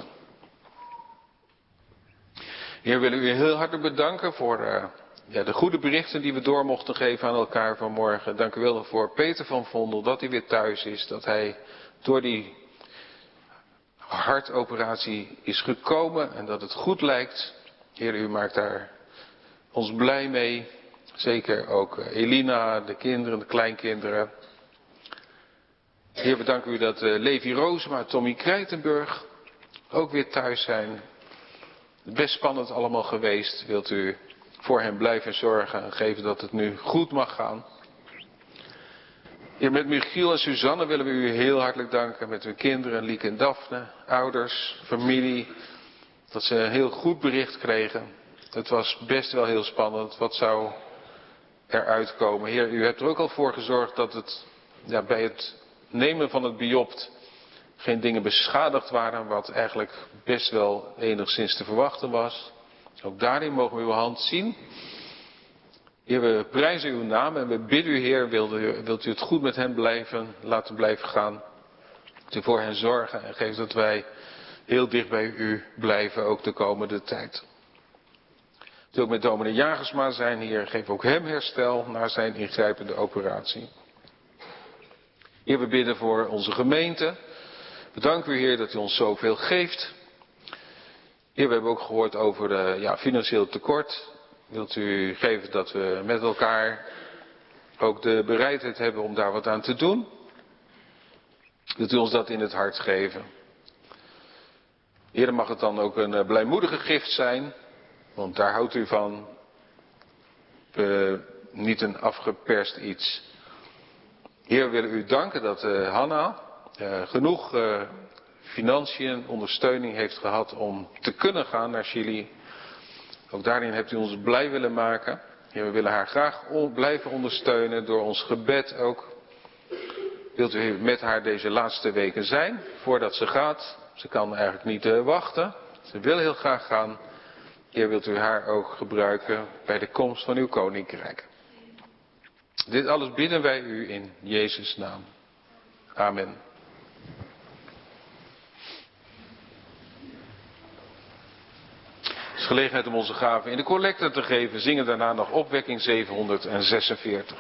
Heer, willen u heel hartelijk bedanken voor de goede berichten die we door mochten geven aan elkaar vanmorgen. Dank u wel voor Peter van Vondel, dat hij weer thuis is, dat hij door die hartoperatie is gekomen en dat het goed lijkt. Heer, u maakt daar ons blij mee. Zeker ook Elina, de kinderen, de kleinkinderen. Heer, we danken u dat Levi Roosema, Tommy Krijtenburg ook weer thuis zijn. Best spannend allemaal geweest. Wilt u voor hen blijven zorgen en geven dat het nu goed mag gaan. Heer, met Michiel en Suzanne willen we u heel hartelijk danken. Met uw kinderen, Lieke en Daphne, ouders, familie. Dat ze een heel goed bericht kregen. Het was best wel heel spannend. Wat zou eruit komen? Heer, u hebt er ook al voor gezorgd dat het bij het nemen van het biopt geen dingen beschadigd waren. Wat eigenlijk best wel enigszins te verwachten was. Ook daarin mogen we uw hand zien. Heer, we prijzen uw naam en we bidden u, Heer, wilt u het goed met hen laten blijven gaan. Wilt u voor hen zorgen en geef dat wij heel dicht bij u blijven, ook de komende tijd. Wilt u ook met dominee Jagersma zijn, Heer, geef ook hem herstel na zijn ingrijpende operatie. Heer, we bidden voor onze gemeente. Bedankt u, Heer, dat u ons zoveel geeft. Heer, we hebben ook gehoord over de financieel tekort. Wilt u geven dat we met elkaar ook de bereidheid hebben om daar wat aan te doen? Wilt u ons dat in het hart geven? Heer, mag het dan ook een blijmoedige gift zijn, want daar houdt u van. Niet een afgeperst iets. Heer, we willen u danken dat Hanna genoeg financiën, ondersteuning heeft gehad om te kunnen gaan naar Chili. Ook daarin hebt u ons blij willen maken. Heer, we willen haar graag blijven ondersteunen door ons gebed ook. Wilt u met haar deze laatste weken zijn, voordat ze gaat. Ze kan eigenlijk niet wachten. Ze wil heel graag gaan. Heer, wilt u haar ook gebruiken bij de komst van uw koninkrijk. Dit alles bidden wij u in Jezus' naam. Amen. Het is gelegenheid om onze gaven in de collecte te geven. Zingen daarna nog opwekking 746.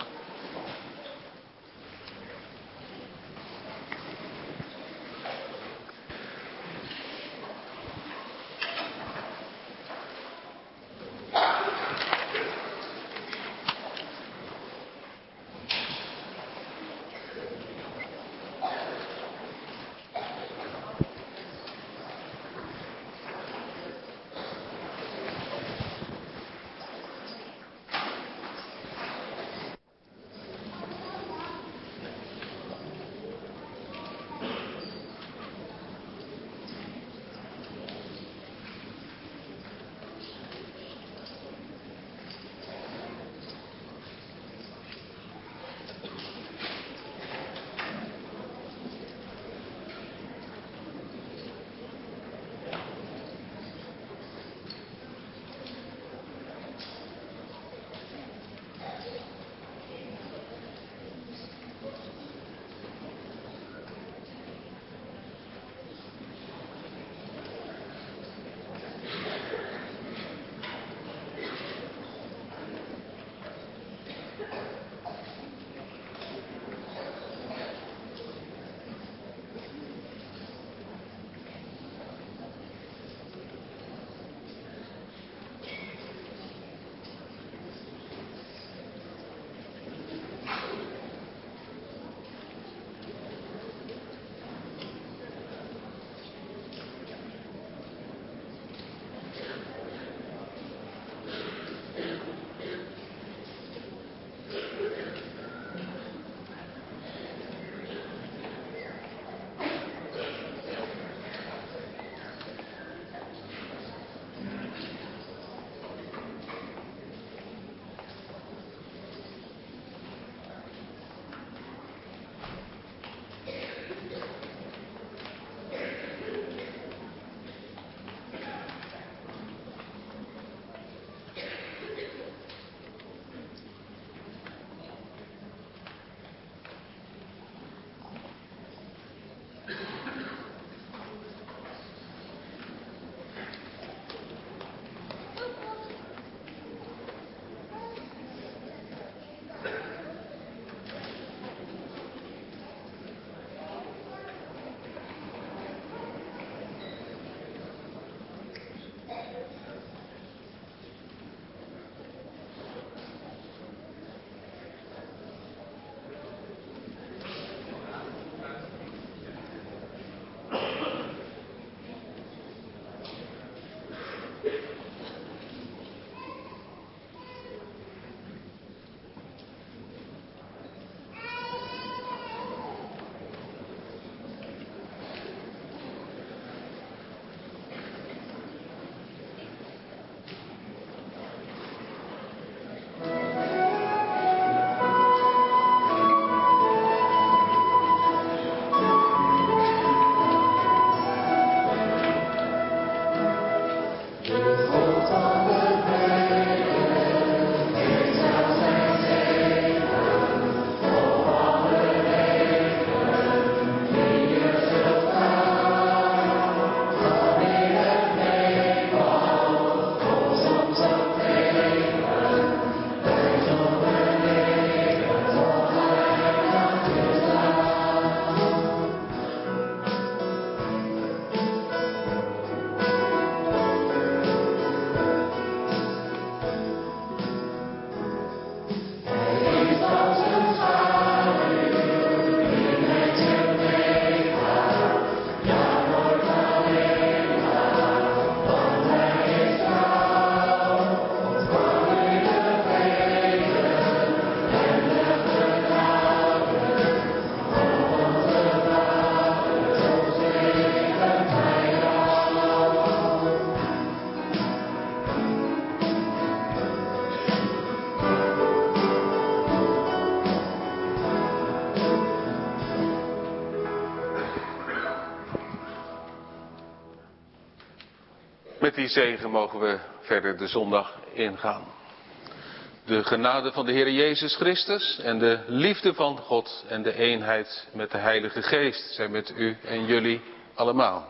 die zegen mogen we verder de zondag ingaan. De genade van de Heer Jezus Christus en de liefde van God en de eenheid met de Heilige Geest zijn met u en jullie allemaal.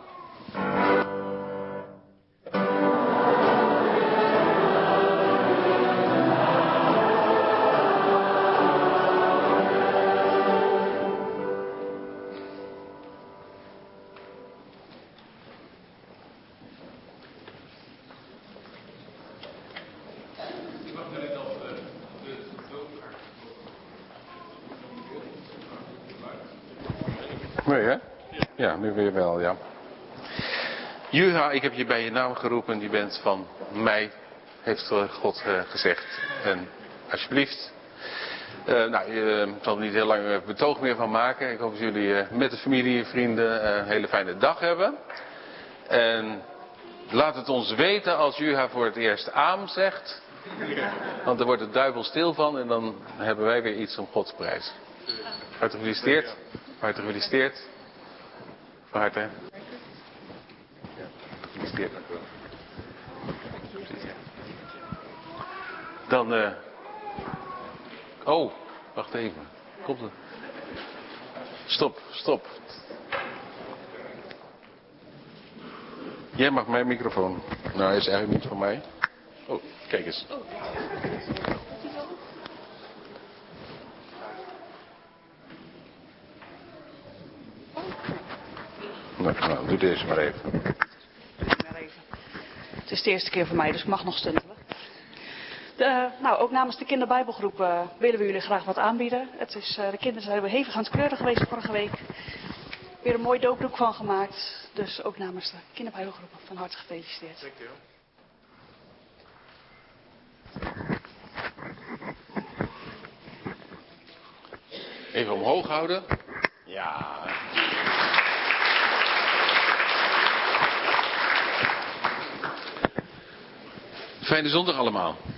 Nee, hè? Ja, nu weer wel, ja. Juha, ik heb je bij je naam geroepen, je bent van mij, heeft God gezegd. En alsjeblieft, ik zal er niet heel lang betoog meer van maken. Ik hoop dat jullie met de familie en vrienden een hele fijne dag hebben. En laat het ons weten als Juha voor het eerst amen zegt. Want dan wordt de duivel stil van en dan hebben wij weer iets om God te prijzen. Hartelijk gefeliciteerd. Hartelijk gefeliciteerd. Van harte. Ja, gefeliciteerd. Dan, wacht even. Komt het? Stop. Jij mag mijn microfoon. Nou, hij is eigenlijk niet van mij. Oh, kijk eens. Nou, doe deze maar even. Het is de eerste keer voor mij, dus ik mag nog stuntelen. Ook namens de kinderbijbelgroep willen we jullie graag wat aanbieden. De kinderen zijn weer hevig aan het kleuren geweest vorige week. Weer een mooi doopdoek van gemaakt. Dus ook namens de kinderbijbelgroep van harte gefeliciteerd. Dankjewel. Even omhoog houden. Ja. Fijne zondag allemaal.